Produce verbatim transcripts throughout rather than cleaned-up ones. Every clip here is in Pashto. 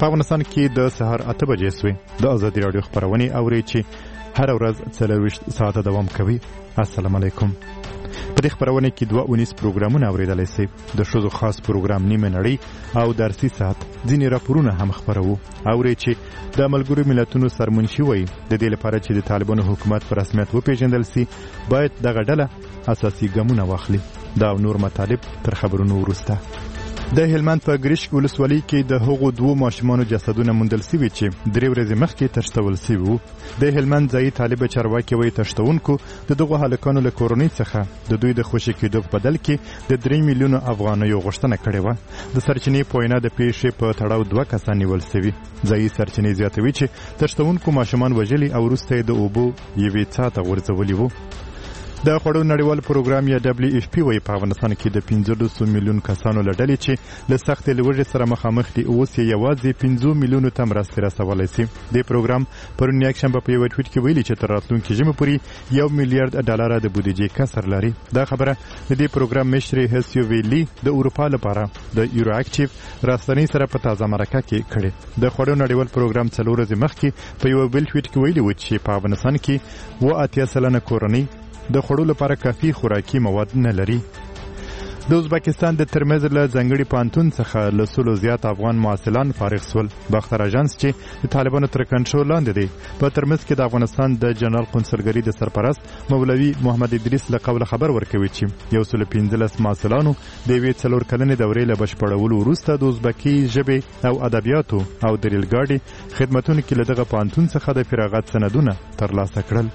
په افغانستان کې د سهار اته بجې سوې. د ازادي راډیو خپرونې اورئ چې هر ورځ څلرویشت ساعته دوام کوي. السلام علیکم. په دې خپرونه کې دوه اونیز پروګرامونه اورېدلی سئ. د ښځو خاص پروګرام نیمه نړۍ او درسي ساعت ځینې راپورونه هم خپروو. اورئ چې د ملګرو ملتونو سرمنشي وایي د دې لپاره چې د طالبانو حکومت په رسمیت وپېژندل سي باید دغه ډله اساسي ګامونه واخلي. دا او نور مطالب تر خبرونو وروسته. د هلمند په ګریشک ولسوالۍ کې د هغو دوو ماشومانو جسدونه موندل سوي چې درې ورځې مخکې تښتول سوي وو. د هلمند ځایي طالبه چارواکي وایي تښتونکو د دغو هلکانو له کورنۍ څخه د دوی د خوشي کېدو په بدل کې د درې میلیونو افغانیو غوښتنه کړې وه. د سرچینې په وینا د پیښې په تړاو دوه کسان نیول سوي. ځایي سرچینې زیاتوي چې تښتونکو ماشومان وژلي او وروسته یې د اوبو یوې څاه ته غورځولي وو. د خوړو نړیوال پروګرام یا دبلیو اف پی وایي په افغانستان کې د پنځلسو میلیون کسانو له ډلې چې له سختې لوږې سره مخامخ دي اوس یې یوازې پنځو میلیونو ته مرستې رسولی سي. دې پروګرام پرون یکشنبه په یوه ټویټ کې ویلي چې تر راتلونکي ژمي پورې یو میلیارډ ډالره د بودیجې کسر لري. دا خبره د دې پروګرام مشر هسیو ویلي د اروپا لپاره د یورو اکټیو رسنۍ سره په تازه مرکه کې کړې. د خوړو نړیوال پروګرام څلور ورځې مخکې په یو بل ټویټ کې ویلي و چې په افغانستان کې اووه اتیا سلنه کورنۍ د خوړو لپاره کافي خوراکي مواد نه لري. د ازبکستان د ترمز له ځانګړي پوهنتون څخه له سلو زیات افغان محصلان فارغ سول. باختر اژانس چې د طالبانو تر کنټرول لاندې دی په ترمز کې د افغانستان د جنرال قونسلګرۍ د سرپرست مولوي محمد ادریس له قوله خبر ورکوي چې یو سل پنځلس محصلانو د یوې څلور کلنې دورې له بشپړولو وروسته د ازبکي ژبې او ادبیاتو او د ریل ګاډي خدمتونو کې له دغه پوهنتون څخه د فراغت سندونه ترلاسه کړل.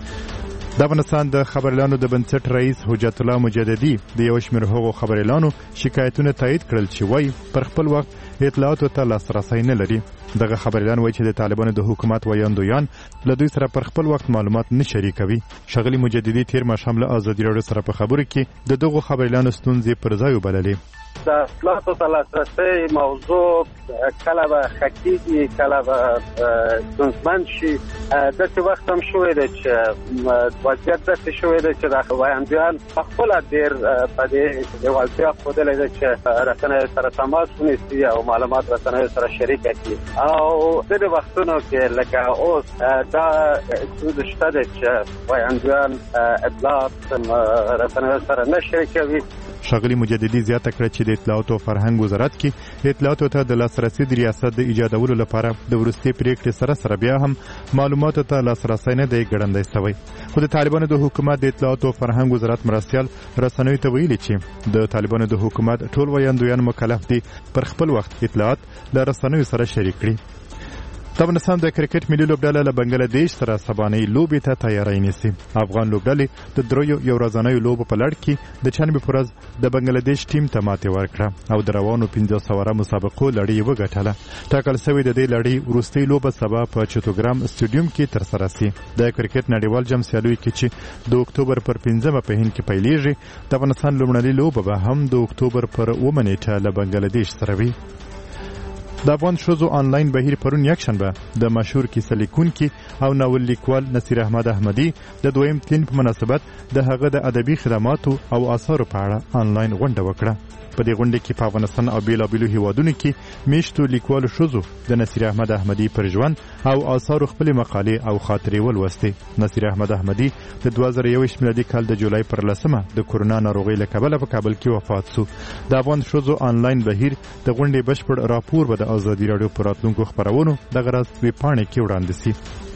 د افغانستان د خبريالانو د بنسټ رئیس حجت الله مجددي د یو شمېر هغو خبريالانو شکایتونه تایید کړل چې وایي پر خپل وخت اطلاعاتو ته لاسرسی نه لري. دغه خبريالان وایي چې د طالبانو د حکومت ویاندویان له دوی سره پر خپل وخت معلومات نه شریکوي. ښاغلي مجددي تیر ماښام له ازادي راډیو سره په خبرو کې د دغو خبريالانو ستونزې پر ځای وبللې. د اطلاعاتو ته لاسرسی موضوع کله به ښه کله به ستونزمن شي. داسې وخت هم شوی دی چې وضعیت داسې شوی دی چې د ویاندویان پخپله ډېر په دې لېوالتیا ښودلی ده چې رسنیو سره تماس ونیسي او معلومات رسنیو سره شریکه کړي. او ځینې وختونو کې لکه اوس دا ستونزه شته دی چې ویاندویان اطلاعات رسنیو سره نه شریکوي. ښاغلي مجددي زیاته کړه چې د اطلاعاتو او فرهنګ وزارت کې اطلاعاتو ته د لاسرسي د ریاست د ایجادولو لپاره د وروستي پریکړې سره سره بیا هم معلوماتو ته لاسرسی نه دی ګړندی سوی. خو د طالبانو د حکومت د اطلاعاتو او فرهنګ وزارت مرستیال رسنیو ته ویلي چې د طالبانو د حکومت ټول ویاندویان مکلف دي پر خپل وخت اطلاعات له رسنیو سره شریک کړي. د افغانستان د کرکټ ملي لوبډله له بنګلادیش سره سبانۍ لوبې ته تیاری نیسي. افغان لوبډلې د دریو یو ورځنیو لوبو په لړ کې د چنبې په ورځ د بنګلادیش ټیم ته ماتې ورکړه او د روانو پنځه سوه مسابقو لړۍ یې وګټله. ټاکل سوې د دې لړۍ وروستۍ لوبه سبا په چوتوګرام سټیډیوم کې ترسره سي. د کرکټ نړیوال جام سیالیو کې چې د اکتوبر پر پنځمه په هند کې پیلېږي، د افغانستان لومړنۍ لوبه به هم د اکتوبر پر اوومه نیټه له بنګلادیش سره وي. د افغان ښځو آنلاین بهیر پرون یکشنبه د مشهور کیسه لیکونکي او ناول لیکوال نصیر احمد احمدي د دویم تلین په مناسبت د هغه د ادبي خدماتو او آثارو په اړه آنلاین غونډه وکړه. په دې غونډه کې په افغانستان او بیلابیلو هیوادونو کې میشتو لیکوالو ښځو د نصیر احمد احمدي پر ژوند او آثارو خپلې مقالې او خاطرې ولوستې. نصیر احمد احمدي د دوه زره یوویشت میلادي کال د جولای پر لسمه د کورونا ناروغۍ له کبله په کابل کې وفات سو. د افغان ښځو آنلاین بهیر د غونډې بشپړ راپور به د ازادي راډیو په راتلونکو خپرونو دغه راز ویبپاڼې کې وړاندې سي.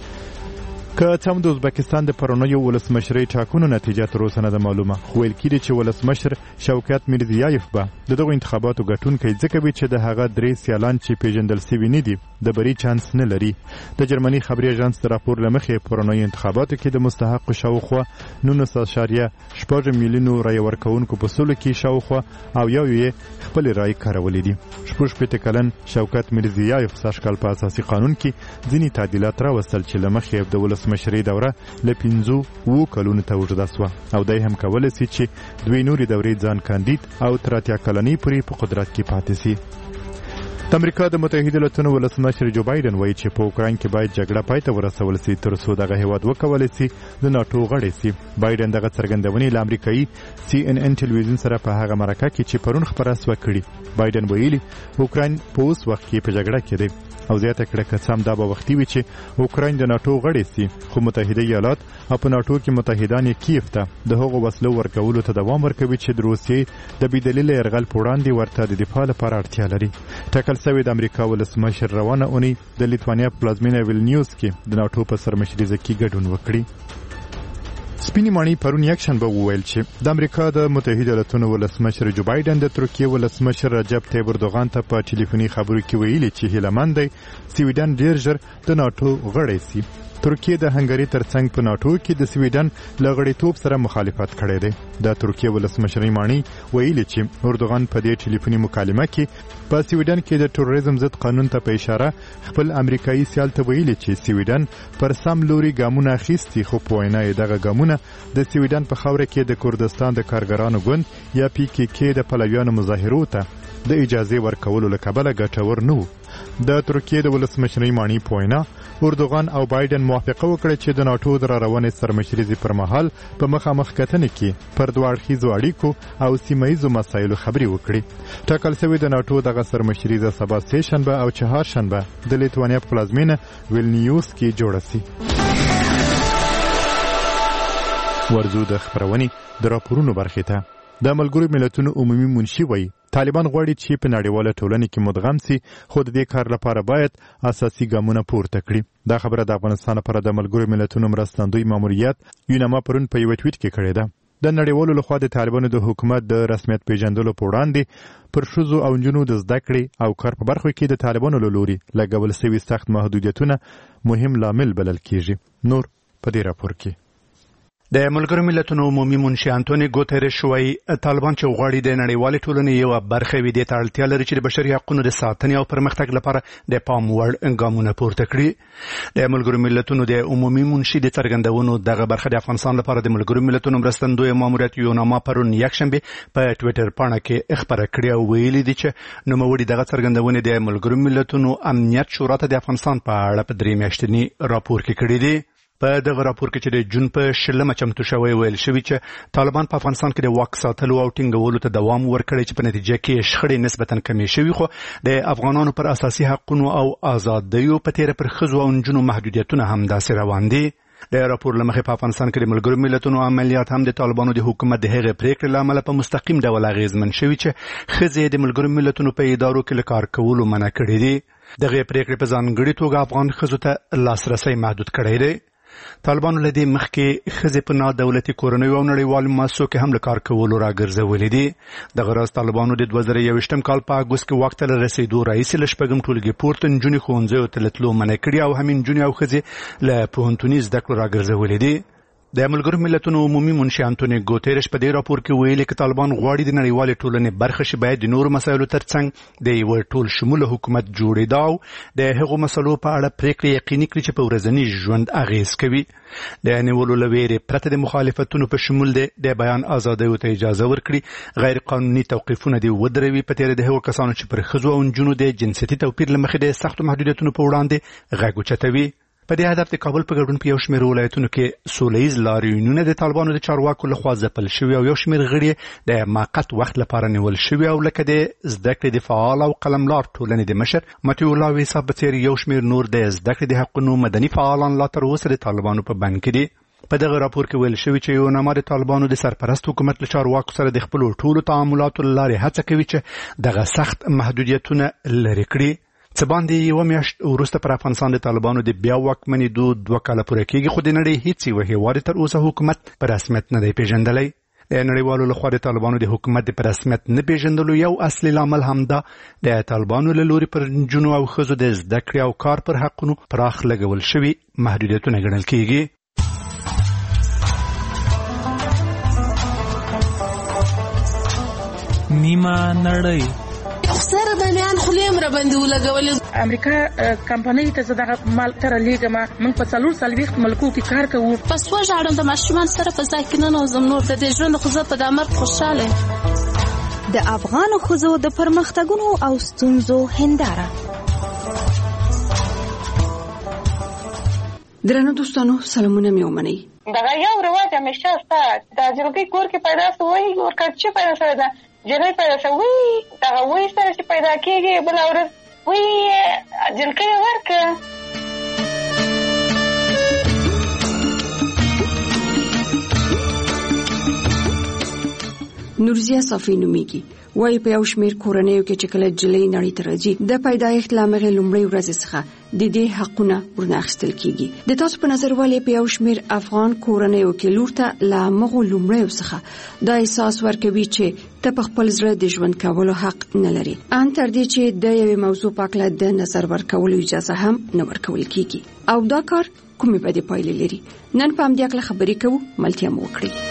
که څه هم د ازبکستان د پرونیو ولسمشرۍ ټاکنو نتیجه تر اوسه نه ده معلومه، خو ویل کېږي چې ولسمشر شوکت میرزیایف به د دغو انتخاباتو ګټونکی ځکه وي چې د هغه درې سیالان چې پیژندل سوي نه دي د بري چانس نه لري. د جرمني خبري اژانس د راپور له مخې پرونیو انتخاباتو کې د مستحقو شاوخوا نولس اعشاریه شپږ میلیونو رایې ورکوونکو په سلو کې شاوخوا او یو یې خپلې رایې کارولې دي. شپږ شپېته کلن شوکت میرزیایف سږ کال په اساسي قانون کې ځینې تعدیلات راوستل چې له مخې د ولسمشرۍ دوره له پنځو اوو کلونو ته اوږده سوه او دی هم کولی سي چې دوی نورې دورې ځان کاندید او تر اتیا کلنۍ پورې په قدرت کې پاتې سي. د امریکا د متحده ایالاتو ولسمشر جو بایدن وایي چې په اوکراین کې باید جګړه پای ته ورسول شي تر څو دغه هیواد وکولی شي د ناټو غړی شي. بایدن دغه څرګندونې له امریکایي سی ان ان ټلویزیون سره په هغه مرکه کې چې پرون خپره سوه کړي. بایدن ویلي اوکراین په اوس وخت کې په جګړه کې دی او زیاته کړه که سم دا به وختي وي چې اوکراین د ناټو غړی شي، خو متحده ایالات او په ناټو کې متحدان یې کیف ته د هغو وسلو ورکولو ته دوام ورکوي چې د روسیې د بېدلیله یرغل په وړاندې ورته د دفاع لپاره اړتیا لري. ټاکل شوی د امریکا ولسمشر روانه اونۍ د لیتوانیا په پلازمینه ویلنیوس کې د ناټو په سرمشریزه کې ګډون وکړي. سپینې ماڼۍ پرون یکشنبه وویل چې د امریکا د متحده ایالاتو ولسمشر جو بایدن د ترکیې ولسمشر رجب طیب اردوغان ته په ټلیفوني خبرو کې ویلي چې هیله مند دی سویډن ډیر ژر د ناټو غړی شي. ترکیې د هنګري ترڅنګ په ناټو کې د سویډن له غړیتوب سره مخالفت کړی دی. د ترکیې ولسمشر ماڼۍ ویلي چې اردوغان په دې ټلیفوني مکالمه کې په سویډن کې د تروریزم ضد قانون ته په اشاره خپل امریکایي سیال ته ویلي چې سویډن پر سم لوري ګامونه اخیستي، خو په وینا یې دغه ګامونه د سویډن په خاوره کې د کردستان د کارګرانو ګوند یا پی کې کې د پلویانو مظاهرو ته د اجازه ورکولو له کبله ګټور نه و. د ترکیې د ولسمشر ماڼۍ په وینا اردوغان او بایدن موافقه وکړه چې د ناټو د راروانې سرمشریزې پر مهال په مخامخ کتنې کې پر دوه اړخیزو اړیکو او سیمه ییزو مسایلو خبرې وکړي. ټاکل شوې د ناټو دغه سرمشریزه سبا سه شنبه او چهارشنبه د لیتوانیا په پلازمینه ویلنیوس کې جوړه شي. ورځو د خبرونې د راپورونو برخې ته. د ملګرو ملتونو عمومي منشي وایي طالبان غواړي چې په نړیواله ټولنه کې مدغم سي، خو د دې کار لپاره باید اساسي ګامونه پورته کړي. دا خبره د افغانستان لپاره د ملګرو ملتونو مرستندوی ماموریت یونما پرون په یو ټویټ کې کړی ده. د نړیوالو لخوا د طالبانو د حکومت د رسمیت پیژندلو په وړاندې پر ښځو او نجونو د زده کړې او کار په برخو کې د طالبانو له لوري لګول شوي سخت محدودیتونه مهم لامل بلل کیږي. نور په دې راپور کې د ملګرو ملتونو عمومي منشي انټونی ګوتریش وایي طالبان چې غواړي د نړیوالې ټولنې یوه برخه وي دې ته اړتیا لري چې د بشري حقونو د ساتنې او پرمختګ لپاره د پام وړ ګامونه پورته کړي. د ملګرو ملتونو د عمومي منشي د څرګندونو دغه برخه د افغانستان لپاره د ملګرو ملتونو مرستندوی ماموریت یونما پرون یکشنبه په ټویټر پاڼه کې خبره کړې او ویلي دي چې نوموړي دغه څرګندونې د ملګرو ملتونو امنیت شورا ته د افغانستان په اړه په درې میاشتني راپور کې کړی دی. په دغه راپور کې چې د جون په شلمه چمتو شوی ویل شوی چې طالبان په افغانستان کې د واک ساتلو او ټینګولو ته دوام ورکړي چې په نتیجه کې شخړې نسبتا کمې شوي، خو د افغانانو پر اساسي حقونو او آزادیو په تیره پر ښځو او نجونو محدودیتونه هم داسې روان دي. د راپور له مخې په افغانستان کې د ملګرو ملتونو عملیات هم د طالبانو د حکومت د هغې پریکړې له امله په مستقیم ډول اغېزمن شوي چې ښځې د ملګرو ملتونو په ادارو کې له کار کولو منع کړي دي. دغې پریکړې په ځانګړې توګه افغان ښځو ته لاسرسی محدود کړی دی. طالبانو له دې مخکې ښځې په نادولتي کورنیو او نړیوالو مؤسسو کې هم له کار کولو راګرځولې دي. دغه راز طالبانو د دوه زره یوویشتم کال په اګوست کې واک ته له رسېدو راهیسې له شپږم ټولګي پورته نجونې ښوونځیو ته له تلو منع کړي او همین نجونې او ښځې له پوهنتوني زده کړو راګرځولې دي. د ملګرو ملتونو عمومي منشي انټونی ګوتریش په دې راپور کې ویلي چې طالبان غواړي د نړیوالې ټولنې برخه شي باید د نورو مسایلو ترڅنګ د یو ټول شموله حکومت جوړېدا او د هغو مسلو په اړه پریکړې یقیني کړي چې په ورځني ژوند اغېز کوي. د نیولو له ویرې پرته د مخالفتونو په شمول د بیان ازادیو ته اجازه ورکړي، غیر قانوني توقیفونه دې ودروي، په تیره د هغو کسانو چې پر ښځو او نجونو د جنسیتي توپیر له مخې د سختو محدودیتونو په وړاندې غږ اوچتوي. په دې هدف د کابل په ګډون په یو شمېر ولایتونو کې سوله ییز لاریونونه د طالبانو د چارواکو لخوا ځپل شوي او یو شمېر غړي د موقت وخت لپاره نیول شوي او لکه د زده کړې د فعال او قلملار ټولنې د مشر متي الله ویسا په څېر یو شمېر نور د زده کړې د حقونو مدني فعالان لا تر اوسه د طالبانو په بند کې دي. په دغه راپور کې ویل شوي چې یونما د طالبانو د سرپرست حکومت له چارواکو سره د خپلو ټولو تعاملاتو له لارې هڅه کوي چې دغه سخت محدودیتونه لرې کړي. څه باندې یوه میاشت وروسته پر افغانستان د طالبانو د بیا واکمنېدو دوه کاله پوره کېږي، خو د نړۍ هېڅ یوه هېواد تر اوسه حکومت په رسمیت نه دی پیژندلی. د نړیوالو لخوا د طالبانو د حکومت د په رسمیت نه پیژندلو یو اصلي لامل همدا د طالبانو له لوري پر نجونو او ښځو د زده کړې او کار پر حقونو پراخ لګول شوي محدودیتونه ګڼل کېږي. نیمه نړۍ سره د میان خلیم را باندې ولګولې. امریکا کمپنۍ ته زه دغه مال تر لیږم، موږ په څلور څلوېښت ملکو کې کار کوو. پس وژاړم د ماشومان سره په ځای کې ننوځم، نور د دې ژوند خو زه په دا مرګ خوشحاله یم. د افغان ښځو د پرمختګونو او ستونزو هنداره. درنو دوستانو سلامونه مې ومنئ. دغه یو رواج همیشه شته د جلګۍ کور کې پیدا شوی ورکړ چې پیدا شوی ده جلګۍ پیدا شوی دغه وایي سره چې پیدا کېږي بله ورځ وایي جلګۍ ورکړه. نورزیا صافی نومیږي. وایي په یو شمېر کورنیو کې چې کله جلۍ نړۍ ته راځي د پیدایښت له مخې لومړۍ ورځې څخه د دې حقونه ورنه اخیستل کېږي. د تاسو په نظر ولې په یو شمېر افغان کورنیو کې لور ته له هغو لومړیو څخه دا احساس ورکوي چې ته په خپل زړه د ژوند کولو حق نه لري، ان تر دې چې د یوې موضوع په اړه د نظر ورکولو اجازه هم نه ورکول کېږي؟ او دا کار کومې بدې پایلې لري؟ نن په همدې اړه خبرې کوو، ملتیا مو وکړئ.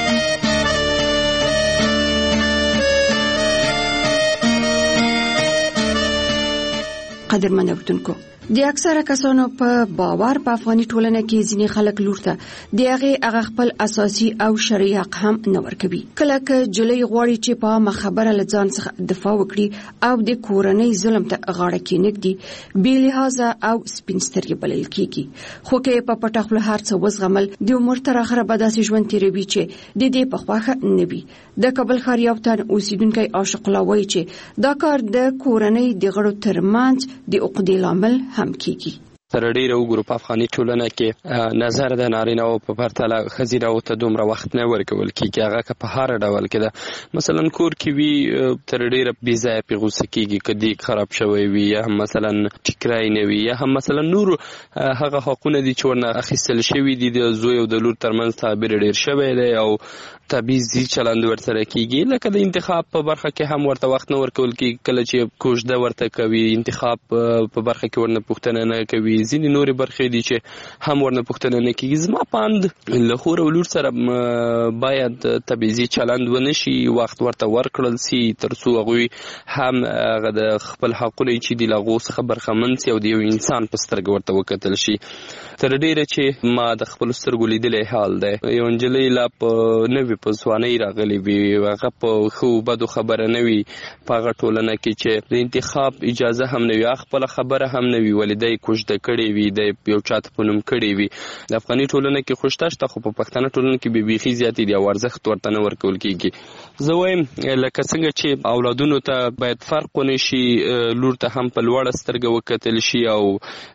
قدرمن اوردونکو، د اکثره کسانو په باور په افغاني ټولنه کې ځینې خلک لور ته د هغې هغه خپل اساسي او شرعي حق هم نه ورکوي. کله که جلۍ غواړي چې په عامه خبره له ځان څخه دفاع وکړي او د کورنۍ ظلم ته غاړه کېنږدي، بې لحاظه او سپین سترګې بلل کېږي. خو که په پټه خوله هر څه وزغمل، د عمر تر اخره به داسې ژوند تېروي چې د دې په خوښه نه وي. د کابل ښار یو تن اوسیدونکی عاشق الله وایي چې دا کار د کورنۍ د غړو ترمنځ د عقدې لامل هم کېږي. تر ډیره وګورو په افغاني ټولنه کې نظر د نارینه‌و په پرتله ښځینه‌و ته دومره وخت نه ورکول کېږي. هغه که په هر ډول کې ده، مثلا کور کې وي تر ډیره بې ځایه پرې غوسه کېږي که دیګ خراب شوی وي یا هم مثلا ټیکری نه وي یا هم مثلا نور هغه حقونه دي چې ورنه اخیستل شوي دي د زوی او د لور ترمنځ تعبیر ډیر شوی دی او تبعیضي چلند ورسره کېږي. لکه د انتخاب په برخه کې هم ورته وخت نه ورکول کېږي. کله چې کوژده ورته کوي انتخاب په برخه کې ورنه پوښتنه نه کوي. ځینې نورې برخې دي چې هم ورنه پوښتنه نه کېږي. زما په اند له خور او لور سره باید تبعیضي چلند ونه شي، وخت ورته ورکړل سي تر څو هغوی هم هغه د خپل حقونه چې دي له هغو څخه برخمن سي او د یو انسان په سترګه ورته وکتل شي. تر ډېره چې ما د خپلو سترګو لیدلی حال دی، یو نجلۍ لا په نوې په ځوانۍ راغلې وي، هغه په ښو بدو خبره نه وي په هغه ټولنه کې چې د انتخاب اجازه هم نه وي، خپله خبره هم نه وي، ولې دی کوژده کړې وي، دی یو چاته په نوم کړې وي. د افغاني ټولنه کې خو شته شته، خو په پښتنه ټولنه کې بې بیخي زیاتې دي او ارزښت ورته نه ورکول کېږي. زه وایم لکه څنګه چې اولادونو ته باید فرق ونه شي، لور ته هم په لوړه سترګه وکتل شي او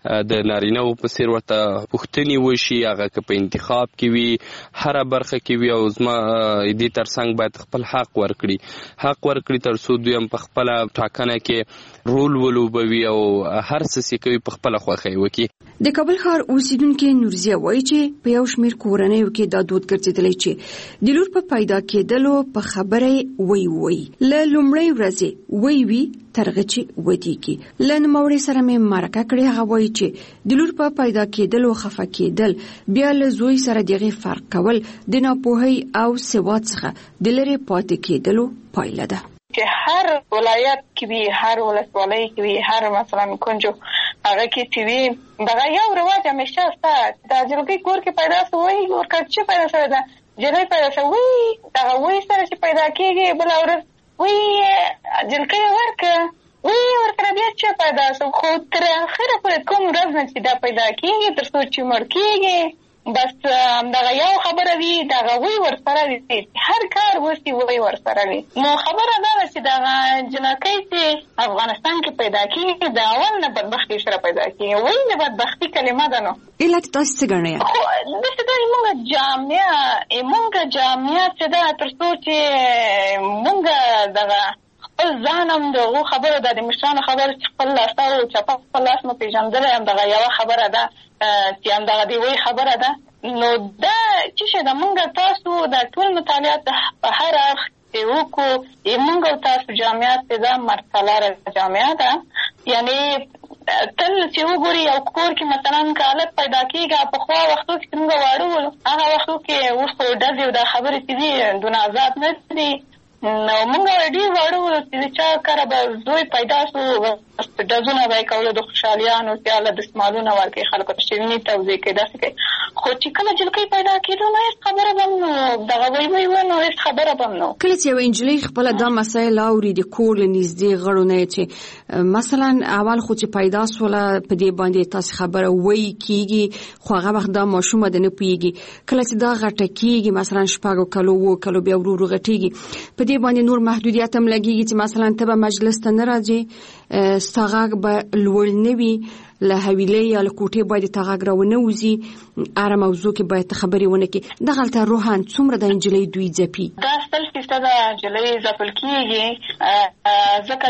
د نارینه‌و په څېر ورته پوښتنې وشي، هغه که په انتخاب کې وي، هره برخه کې وي، او زما دې ترڅنګ باید خپل حق ورکړي حق ورکړي تر څو دوی هم په خپله ټاکنه کې رول ولوبوي او هر څه چې کوي په خپله خوښۍ وکړي. د کابل ښار اوسیدونکي نورزیا وایي چې په یو شمېر کورنیو کې دا دود ګرځېدلی چې د لور په پیدا کېدلو په خبره یې وی وی له لومړۍ ورځې وی وي تر هغه چې ودیږي. له نوموړې سره مې مرکه کړې. هغه وایي چې د لور په پیدا کېدلو خفه کېدل بیا له زوی سره د هغې فرق کول د ناپوهۍ او سواد څخه د لرې پاتې کېدلو پایله ده. چې هر ولایت کې وي، هر ولسوالۍ کې وي، هر مثلا کنجو هغه کې چې وي، دغه یو رواج همیشه شته. د جلګۍ کور کې پیدا شوی ورکړ چې پیدا شوی ده جلۍ پیدا شوی، دغه وایي سره چې پیدا کېږي بله ورځ وایي جلګۍ ورکړه وایي ورکړه بیا چې پیدا شو. خو تر اخره پورې کوم ورځ نه چې دا پیدا کېږي تر څو چې مړ کېږي، بس دغه یو خبره وي، دغه وی ورسره وي، هر کار وشي وی ورسره وي. نو خبره دا ده چې دغه جنکۍ چې افغانستان کې پیدا کېږي د اول نه بدبختي سره پیدا کېږي. وایي د بدبختي کلمه ده. نو علت تاسو څه ګڼئ؟ خو داسې ده زموږ جامعه زموږ جامعه چې ده تر څو چې موږ دغه خپل ځان هم د هغو خبره ده، د مشرانو خبره چې خپل لاس او چپه خپل لاس مو پېژندلی، همدغه یوه خبره ده چې همدغه د وی خبره ده. نو دا چې شه د موږ تاسو د ټول مطالعات په هر اړخ چې وکړو، موږ او تاسو جامعات چې ده مرسالاره جامعه ده. یعنې تل چې وګوري یو کور کې مثلا که حالت پیدا کېږي، پخوا وختو کې چې موږ واړه ولو هغه وختو کې اوس خو ډزې او دا خبرې چې دي دونه آزاد نه دي. نو موږ ډېر واړو چې چا کاره به زوی پیدا شو ډزونه به یې کول د خوشحالیانو سیاله دستمالونه ورکوي خلکو ته شیریني توزیع کوي داسې کوي خو چې کله جلکۍ پیدا کېدو نو هېڅ خبره به هم نو دغه وی وی وه نو هېڅ خبره به هم نو کله چې یوه نجلۍ خپله دا مسایل اوري د کور له نږدې غړو نه چې مثلا اول خو چې پیدا سوله په دې باندې تاسې خبره وی کېږي خو هغه وخت دا ماشومه د نه پوهېږي کله چې دا غټه کېږي مثلا شپږو کلو اوو کلو بیا ورو ورو غټېږي په دې باندې نور محدودیت هم لګېږي چې مثلا ته به مجلس ته نه راځې ستا غږ به لوړ نه وي له حویلۍ یا له کوټې باید تا غږ راونه وځي هره موضوع کې باید ته خبرې ونه کړې دغلته روحاً څومره د نجلۍ دوی ځپي دا سل فیصده نجلۍ ځپل کېږي ځکه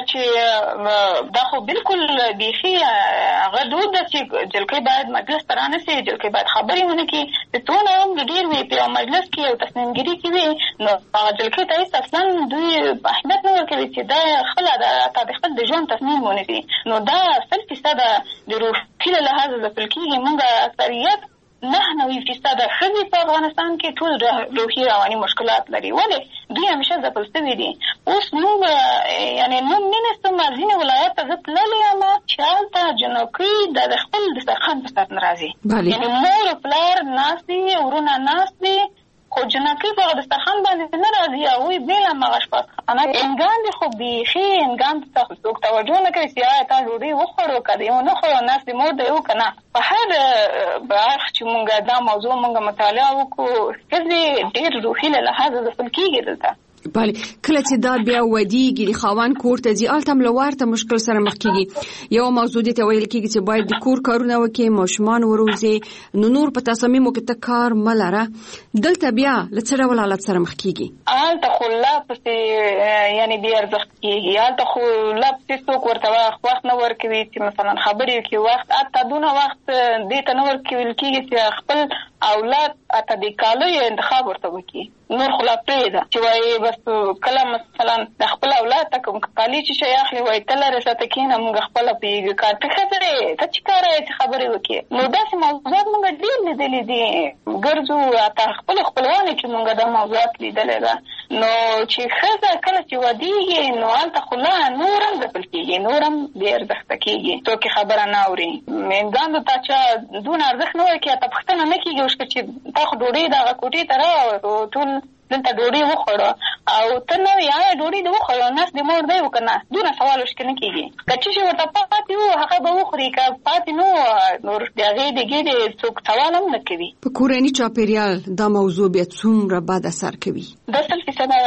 چې دا خو بالکل بیخي هغه دود ده چې جلکۍ باید مجلس ته رانسي جلکۍ باید خبرې ونه کړي چې څونه هم ډېر وي په یو مجلس کې یو تصمیمګیري کې وي نو هغه جلکۍ ته هېڅ اصلا دوی اهمیت نه ورکوي چې دا خپله ده تا د خپل د ژوند تصمیم ونیسي نو دا سل فیصده د روحي له لحاظه ځپل کېږي موږ اکثریت نه نوي فیصده ښځې په افغانستان کې ټول روحي رواني مشکلات لري ولې دوی همیشه ځپل سوي دي اوس موږ یعنې نن ننستم ځینې ولایت ته زه تللې یم چې هلته جنکۍ د د خپل دسترخوان په سر نه راځي یعنې مور و پلار ناست دي ورونه ناست دي خو جنکۍ په هغه دسترخوان باندې نه راځي هغوی بېله هماغه شپاړخانه انګان دي خو بیخي انګان ته څوک توجه نه کوي چې آیا تا ډوډۍ وخوړو که د یو نه خوړو ناست دي مور دی و که نه په هر اړخ چې مونږ دا موضوع مونږ مطالعه وکړو ښځې ډېر روحي له لحاظه ځپل کېږي دلته بله کله چې دا بیا ودیږي د خاوند کور ته ځي هلته هم له ورته مشکل سره مخ کېږي یوه موضوع دې ته ویل کېږي چې باید د کور کارونه وکړي ماشومان وروزي نو نور په تصامیمو کې ته کار مه لره دلته بیا له څه ډول حالت سره مخ کېږي هلته خو لا پسې یعنې بې ارزښت کېږي هلته خو لا پسې څوک ورته وخت نه ورکوي چې مثلا خبرې وکړي وخت حتی دونه وخت دې ته نه ورکول کېږي چې خپل اولاد اته د کالیو انتخاب ورته وکړي نور خو لا پرېږده چې وایي بس کله مثلا د خپل اولاد ته کوم کالي چې شی اخلي وایي ته لرې ساته کښېنه مونږ خپله پوهېږو کار ته ښځه دی ته چې کاره یې چې خبرې وکړې نو داسې موضوعات مونږ ډېر لیدلي دي ګرځو حتی خپلو خپلوانو کې مونږ دا موضوعات لیدلی ده نو چې ښځه کله چې ودېږي نو هلته خو لا نور هم ځپل کېږي نور هم بې ارزښته کېږي څوک یې خبره نه اوري میندګانو ته چا دونه ارزښت نه ورکوي حتی پوښتنه نه کېږي چې تا خو ډوډۍ دغه کوټې ته راوړو ټول دلته ډوډۍ وخوړه او ته نه وایې آیا ډوډۍ دې وخوړه نس دې مور دی و که نه دونه سوال ورشکې نه کېږي که څه شی ورته پاتې وو هغه به وخوري که پاتې نه وو نور د هغې د ګېډې څوک سوال هم نه کوي په کورني چاپېریال دا موضوع بیا څومره بد اثر کوي دا سل فیصده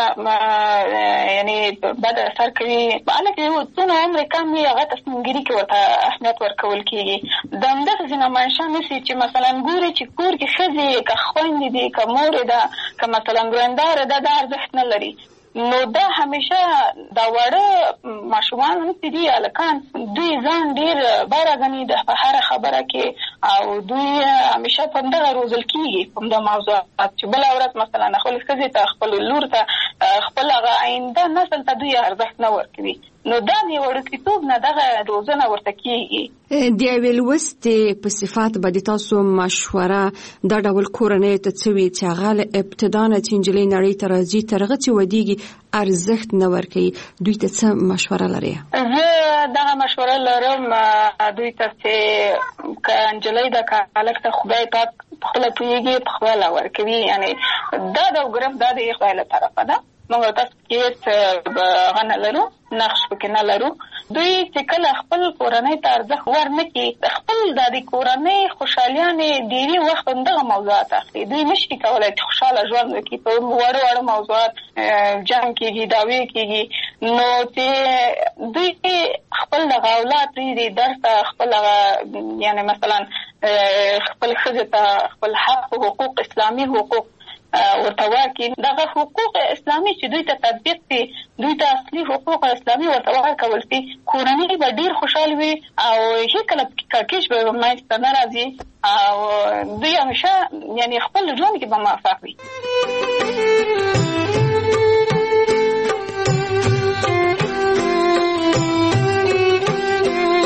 یعنې بد اثر کوي هلکه یو څونه عمر کم وي هغه تصمیمګیري کې ورته اهمیت ورکول کېږي د همدغه ځینې منشا نیسي چې مثلا ګوري چې کور کې ښځې که خویندې دي که مورې ده که مثلا داره دا دا ارزښت نه لري نو دا همیشه دا واړه ماشومان هم چې دي هلکان دوی ځان ډېر باره ګڼي د هره خبره کې او دوی همیشه په همدغه روزل کېږي په همدا موضوعات چې بله ورځ مثلا خپلې ښځې ته خپلو لور ته خپل هغه آینده نسل ته دوی ارزښت نه ورکوي نو دا د وړوکتوب نه دغه روزنه ورته کېږي د یوې لوستې په صفت به د تاسو مشوره دا ډول کورنیو ته څه وي چې هغه له ابتدا نه چې نجلۍ نړۍ ته راځي تر هغه چې ودېږي ارزښت نه ورکوي دوی ته څه مشوره لرئ؟ زه دغه مشوره لرم دوی ته چې که نجلۍ ده که هلک ته خدای پاک پخپله پوهېږي پخپله ورکوي یعنې دا د ګرفت دا د خدای له طرفه ده موږ تاسو کې څه هغه نه لرو نقش پکې نه لرو دوی چې کله خپل کورنۍ ته ارزښت ور نه کړي خپل د دې کورنۍ خوشحالیانې ډېري وخت همدغه موضوعات اخلي دوی نشي کولی چې خوشحاله ژوند وکړي په واړه واړه موضوعات جنګ کېږي دعوې کېږي نو چې دوی خپل دغه اولاد پرېږدي درس ته خپل هغه یعنې مثلا خپل ښځې ته خپل حق حقوق اسلامي حقوق ورته ورکړي دغه حقوق اسلامي چې دوی ته تطبیق کړي دوی ته اصلي حقوق اسلامي ورته ورکول شي کورنۍ به ډېر خوشحال وي او هېڅکله کړکېچ به منځته نه راځي او دوی همیشه یعنې خپل ژوند کې به موفق وي.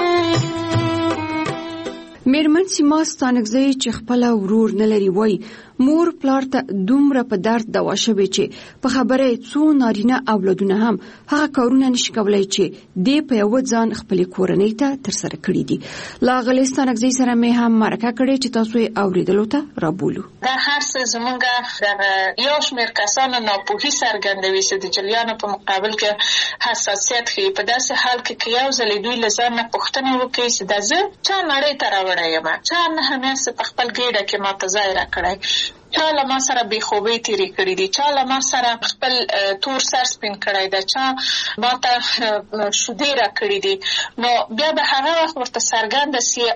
میرمن سیما ستانکزی چې خپل ورور نه لري وای مور پلار ته دومره په درد دوا شوي چې په خبره څو نارینه اولادونه هم هغه کارونه نشي کولای چې د په یو ځان خپل کورنۍ ته تر سره کړی دي. لا غلستان اگزي سره مې هم مرکه کړې چې تاسو یې اوریدلو ته رابولو. دا هر څه زمونږ د یو شمېر کسانو ناپوهي څرګندوي چې د جلیانو په مقابل کې حساسیت ښیي. په داسې حال کې که یو ځل دوی له ځان نه پوښتنه وکړي چې دا زه چا نړۍ ته راوړی یم، چا نهه میاشتې په خپل ګېډه کې ماته ځای راکړی، چا له ما سره بې خوبۍ تېرې کړي دي، چا له ما سره خپل تور سر سپین کړی ده، چا ما ته شیدې راکړي دي، نو بیا به هغه وخت ورته څرګنده سي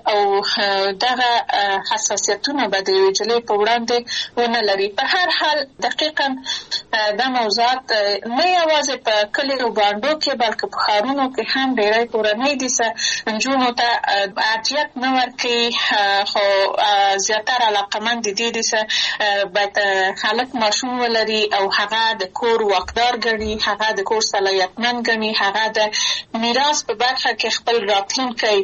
او دغه حساسیتونه به د یوې نجلۍ په وړاندې ونه لري. په هر حال دقیقا دا موضوعات نه یوازې په کلیو بانډو کې بلکې په ښارونو کې هم ډېری کورنۍ دي چې نجونو ته ارجحیت نه ورکوي، خو زیاتره علاقمند دي دي چې باید خلک ماشوم ولري او هغه د کور واکدار ګڼي، هغه د کور صلاحیتمند ګڼي، هغه د میراث په برخه کې خپل راتلونکی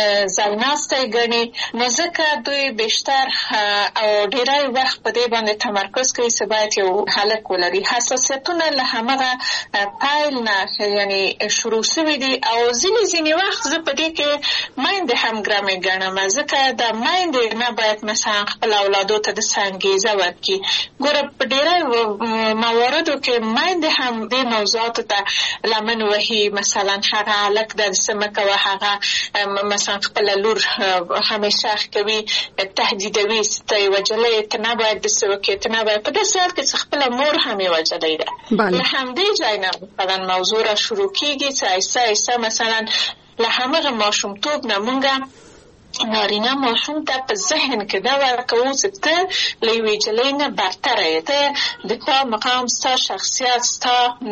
ځایناستی ګڼي، نو ځکه دوی بیشتر او ډېری وخت په دې باندې تمرکز کوي چې باید یو هلک ولري. حساسیتونه له همغه پیل نه یعنې شروع شوي دي او ځینې ځینې وخت زه په دې کې میندې هم ګرمې ګڼم، ځکه د میندې نه باید مثلا خپل اولادو ته داسې انګېزه ورکړي. ګوره په ډېری مواردو کې میندې هم دې موضوعاتو ته لمن وهي، مثلا هغه هلک داسې مه کوه، هغه خپل لور همیشه کوي تهدیدوي ته یوه نجلۍ ته نه باید داسې وکړي، ته نه باید په داسې حال کې چې خپله مور هم یوه نجلۍ ده. له همدې ځای نه مثلا موضوع را شروع کېږي چې آهسته آهسته مثلا له همغه ماشومتوب نه مونږ نارینه ماشوم ته په ذهن کې دا ورکوو چې ته له یوې نجلۍ نه برتره یې، ته د تا مقام، ستا شخصیت، ستا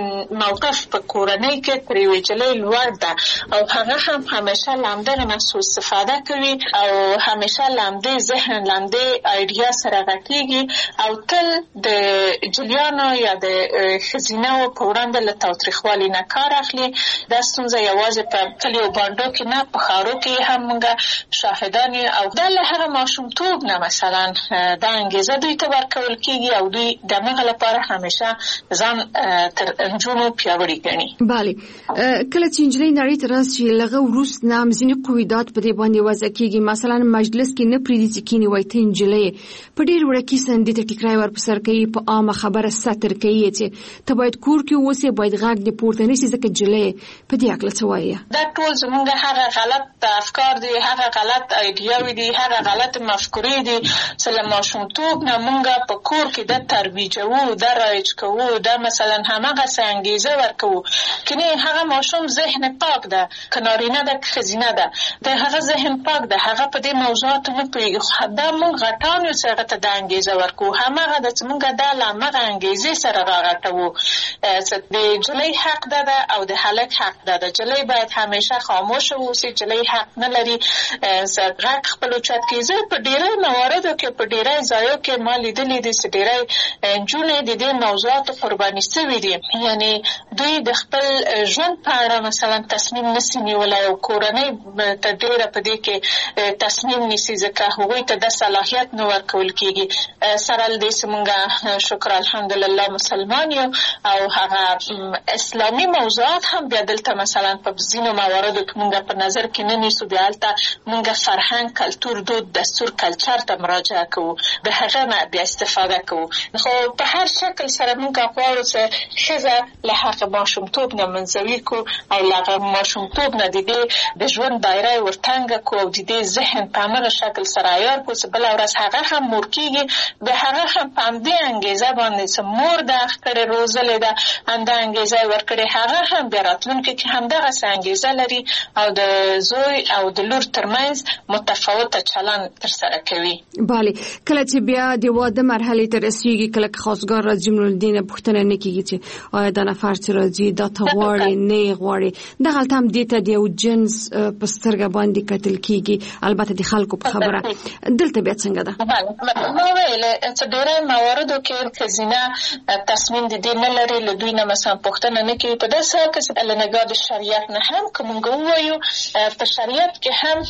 موقف په کورنۍ کې تر یوې نجلۍ لوړ ده او هغه هم همیشه له همدغه نه سوء استفاده کوي او همیشه له همدې ذهن، له همدې ایډیا سره غټېږي او تل د جلیانو یا د ښځینهو په وړاندې له تاوتریخوالي نه کار اخلي. دا ستونزه یوازې په کلیو بانډو کې نه، په ښارو کې هم موږ شاهدان او دا له هغه ماشومتوب نه مثلا دا انګېزه دوی ته ورکول کېږي او دوی د همغه لپاره همیشه ځان تر نجونو پیاوړي ګڼي. بله، کله چې نجلۍ نړۍ ته راشي له هغه وروسته نه ځینې قواعد په دې باندې وضع کېږي، مثلا مجلس کې نه پرېږدي چې کښېني وایي ته نجلۍ په ډېر وړکي سندې ته ټیکری ورپسر کوي، په عامه خبره ستر کوي چې ته باید کور کې اوسې، باید غږ دې پورته نه شي ځکه نجلۍ. په دې هکله څه وایې؟ دا ټول زموږ هغه غلط افکار دي، هغه غلط ایډیاوې دي، هغه غلط مفکورې دي چې له ماشومتوب نه مونږ په کور کې د ترویجوو، د رایج کوو، د مثلا همغسې انګېزه ورکوو. که نه هغه ماشوم ذهن پاک ده، که نارینه ده که ښځینه ده، د هغه ذهن پاک ده، هغه په دې موضوعاتو نه پوهېږي، خو دا مونږ غټان یو چې هغه ته د انګېزه ورکوو. همغه ده چې مونږ دا له همغه انګېزې سره راغټوو چې د نجلۍ حق ده ده او د هلک حق ده ده. نجلۍ باید همیشه خاموشه واوسي، نجلۍ حق نه لري غږ خپل اوچت کړي. زه په ډېری مواردو کې په ډېری ځایو کې ما لیدلي دي چې ډېری نجونې د دې موضوعاتو قرباني سوي دي، یعنې دوی د خپل ژوند په اړه مثلا تصمیم نسي نیولی او کورنۍ ته ډېره په دې کې تصمیم نیسي ځکه هغوی ته د صلاحیت نه ورکول کېږي. سره له دې چې مونږ شکر الحمدلله مسلمان یو او هغه اسلامي موضوعات هم بیا دلته مثلا په ځینو مواردو کې مونږ په نظر کې نه نیسو، بیا هلته مونږ فرهنګ، کلتور، دود، دستور، کلچر ته مراجعه کوو، د هغه نه بیا استفاده کوو. خو په هر شکل سره مونږ غواړو چې ښځه له هغه ماشومتوب نه منزوي کړو او له هغه ماشومتوب نه د دې د ژوند دایره یې ورتنګه کړو او د دې ذهن په همغه شکل سره عیار کړو چې بله ورځ هغه هم مور کېږي، بیا هغه هم په همدې انګېزه باندې چې مور د هغه کړې روزلې ده، همدا انګېزه یې ورکړې، هغه هم بیا راتلونکي کې همدغسې انګېزه لري او د زوی او د لور ترمنځ متفاوته چلند ترسره کوي. بله، کله چې بیا د واده مرحلې ته رسیږي، کله که خواستګار راځي نو له دې نه پوښتنه نه کېږي چې آیا دا نفر چې راځي دا ته غواړې نه یې غواړې. دغلته هم دې ته د یو جنس په سترګه باندې کتل کېږي، البته د خلکو په خبره. دلته بیا څنګه ده؟ ما ویلې چې ډېری مواردو کې ښځینه تصمیم د دې نه لري، له دوی نه مثلا پوښتنه نه کوي. په داسې حال کې چې له نګاه د شریعت نه هم که مونږ ووایو په شریعت کې هم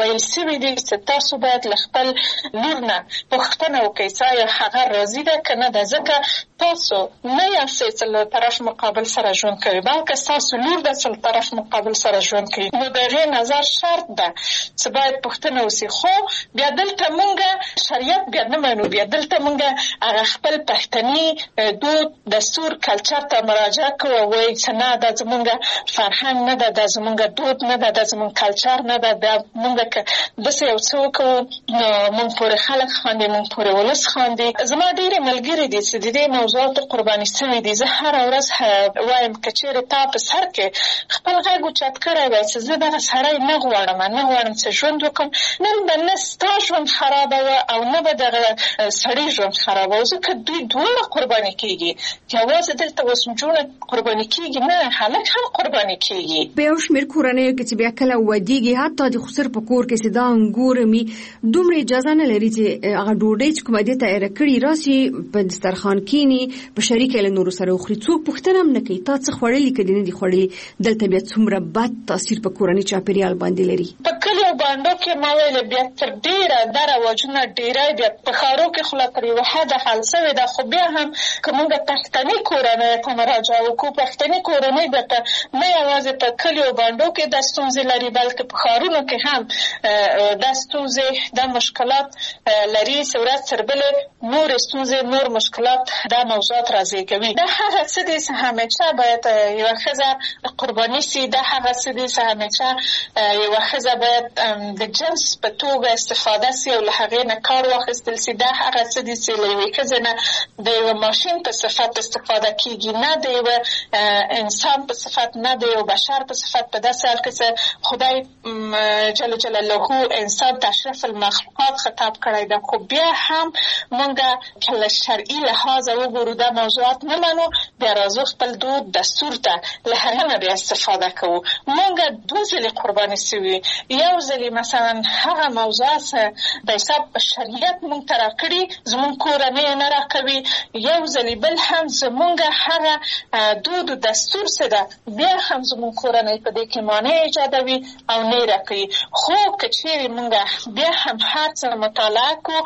ویل سوي دي چې تاسو باید له خپل لور نه پوښتنه وکړئ چې آیا هغه راضي ده که نه ده، ځکه تاسو نه یاستئ چې له طرف مقابل سره ژوند کوي، بلکې ستاسو لور ده چې له طرف مقابل سره ژوند کوي. نو د هغې نظر شرط ده چې باید پوښتنه وسي. خو بیا دلته مونږ شریعت بیا نه منو، بیا دلته مونږ هغه خپل پښتني دود دستور کلچر ته مراجعه کوو او وایي چې نه دا زمونږ فرهنګ نه ده، دا زمونږ دود نه ده، دا زمونږ کلچر نه ده. بیا مونږ که داسې یو څه وکړو نو مونږ پورې خلک خاندي، مونږ پورې ولس خاندي. زما ډېرې ملګري دي چې د دې موضوعاتو قرباني سوي دي. زه هره ورځ وایم که چېرې تا په سر کې خپل غږ اوچت کړی وای چې زه دغه سړی نه غواړم نه غواړم چې ژوند وکړم، نن به نه ستا ژوند خرابه وه او نه به دغه سړي ژوند خرابه وه، ځکه دوی دواړه قرباني کېږي. یوازې دلته اوس نجونه قرباني کېږي نه، هلک هم قرباني کېږي. په یو شمېر کورنیو کې چې بیا کله ودېږي، حتی د خسر په کور کې چې دا انګور مي دومره اجازه نه لري چې هغه ډوډۍ چې کومه دې تیاره کړي راسي په دسترخوان کښېني په شریکه له نورو سره وخوري. څوک پوښتنه هم نه کوي تا څه خوړلي که دې نه دي خوړلي. دلته بیا څومره بد تاثیر په کورني چاپېریال باندې لري. په کلیو بانډو کې ما ویل بیا تر ډېره دا رواجونه ډېری بیا په ښارو کې خو لا تر یوه حده حل سوې ده. خو بیا هم که موږ پښتني کورنیو ته مراجعه وکړو، پښتني کورنۍ بېرته نه یوازې په کلیو بانډو کې دا ستونزې لري بلکې په ښارونو کې هم دا ستونزې دا مشکلات لري چې ورځ تر بلې نورې ستونزې نور مشکلات دا موضوعات رازېږوي. دا هغه څه دي چې همیشه باید یوه ښځه قرباني سي. دا هغه څه دي چې همیشه یوه ښځه باید د جنس په توګه استفاده سي او له هغې نه کار واخیستل سي. دا هغه څه دي چې له یوې ښځې نه د یوه ماشین په صفت استفاده کېږي، نه د یوه انسان په صفت، نه د یو بشر په صفت. په داسې حال کې چې خدای جل جلاله انسان تشرف المخلوقات خطاب کړی ده، خو بیا هم مونږ که له شرعي لحاظه وګورو دا موضوعات نه منو، بیا راځو خپل دود دستور ته له هغه نه بیا استفاده کوو. مونږ دوه ځلې قرباني سوي. یو ځلې مثلا هغه موضوعات د حساب شریعت مونږ ته راکړي زمونږ کورنۍ نه راکوي، یو ځلې بل هم زمونږ هغه دود و دستور څه ده بیا هم زمونږ کورنۍ په دې کې مانع ایجادوي او نه یې راکوي. خو که چېرې مونږ بیا هم هر څه مطالعه کړو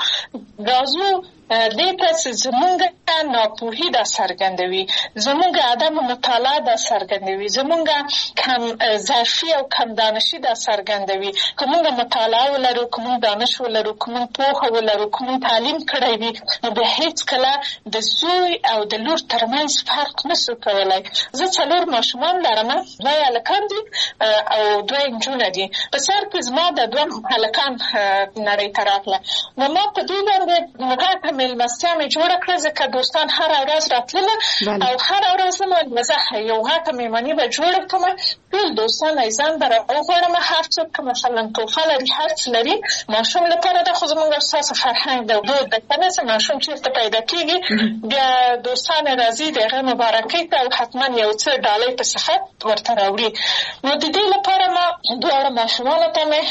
راځو دې ته چې زمونږ ناپوهي دا څرګندوي، زمونږ عدم مطالعه دا څرګندوي، زمونږ کم ظرفي او کم دانشي دا څرګندوي. که مونږ مطالعه ولرو، که مونږ دانش ولرو، که مونږ پوهه ولرو، که مونږ تعلیم کړی وي، نو بیا هېڅکله د زوی او د لور ترمنځ فرق نشو کولی. زه څلور ماشومان لرم، دوه هلکان دي او دوه نجونه دي. په سر کې زما د دوه هلکان نړۍ ته راغله، نو ما په دوی باندې غټه مېلمستیا مې جوړه کړه، ځکه دوستان هره ورځ راتلله او هره ورځ زما زه یو غټه مېلماني به جوړه کړم. ټول دوستان ایزان به راوغواړم، هر څوک که مثلا توفه لري هر څه لري ماشوم لپاره ده. خو زموږ ستاسو فرهنګ د دود ده که نه، چې ماشوم چېرته پیدا کېږي بیا دوستان یې راځي د هغه مبارکۍ ته او حتما یو څه ډالۍ په صفت ورته راوړي. نو د دې لپاره ما دواړه ماشومانو ته مې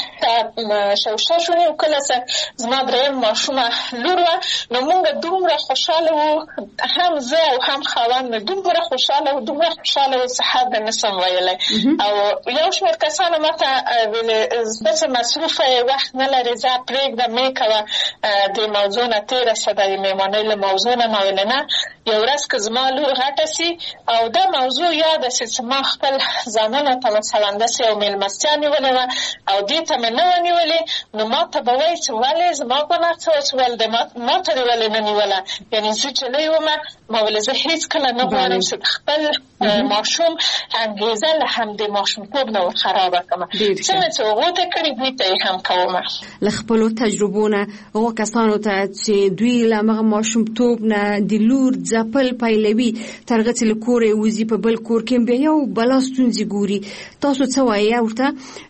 شوشه شونې وکړله چې زما درېیم ماشومه لور وه. نو مونږ دومره خوشحاله وو، هم زه او هم خاوند مې دومره خوشحاله وو دومره خوشحاله وو چې حد نه سم ویلی. او یو شمېر کسانو ماته ویلې زه چې مصروفه یې وخت نه لرې ځه پرېږده مې کوه د موضوع نه تېره شه د مېلمانۍ له موضوع نه. ما ویلې نه، یو ورځ که زما لور غټه سي او دا موضوع یاده سي چې ما خپل زامنو ته مثلا داسې یو مېلمستیا نیولې وه او دې ته مې نه وه نیولې، نو ما ته به وایي چې ولې زما ګناه څه وه چې ولې ما ته دې ولې نه نیوله. یعنې زه جلۍ ومه، ما ویلې زه هېڅکله نه غواړم چې خپل ماشوم انګېزه له همدې ماشومتوب نه ورخرابه کړم. څنګه چې هغو ته کړي دوی ته یې هم کومه. له خپلو تجربو نه هغو کسانو ته چې دوی له همغه ماشومتوب نه د لور ځپل پیلوي تر هغه چې له کوره یې وځي په بل کور کې بیا یو بلا ستونزې ګوري، تاسو څه وایي ورته؟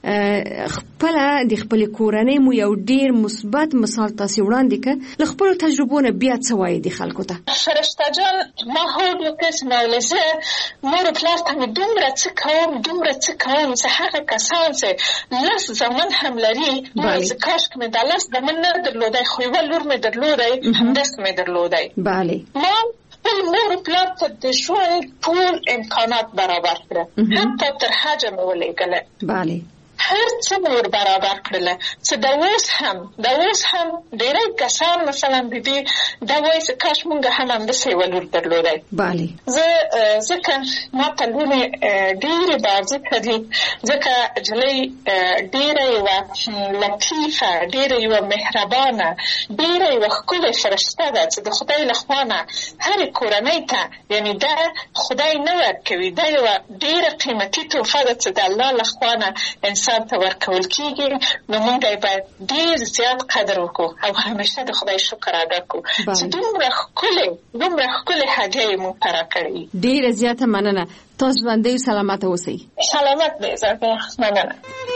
خپله د خپلې کورنۍ مو یو ډېر مثبت مثال تاسې وړاندې کړ، له خپلو تجربو نه بیا څه وایي د خلکو ته؟ فرشته جان ما هوډ وکړ چې ما ویلې زه مور و پلار ته مې دومره څه کوم دومره څه کوم چې هغه کسان چې لس زامن هم لري، چې کاشکې مې دا لس زامن نه درلودی خو یوه لور مې درلودی همداسې مې درلودی. بله ما خپل مور و پلار ته د ژوند ټول امکانات برابر کړه، حتی تر حجه مې ولېږله. بله هر څه ور برابر کړل چې د اوس هم د اوس هم ډېری کسان مثلا د دې دا وایي چې کاش مونږ هم همداسې ولور درلودی. بله زه ځکه ما ته لوڼې ډېرې بارځکه دي، ځکه نجلۍ ډېره یوه لطیفه، ډېره یوه مهربانه، ډېره یوه ښکلې فرشته ده چې د خدای له خوا نه هرې کورنۍ ته، یعنې دا خدای نه ورکوي، دا یوه ډېره قیمتي تحفه ده چې د الله له خوا نه انسان ته ورکول کېږي. نو موږ یې باید ډېر زیات قدر وکړو او همیشه د خدای شکر ادا کړو چې دومره ښکلې دومره ښکلې هدیه یې موږ ته راکړې. ډېره زیاته مننه. تاسو باندې سلامت اوسئ. سلامت دی زړه، مننه.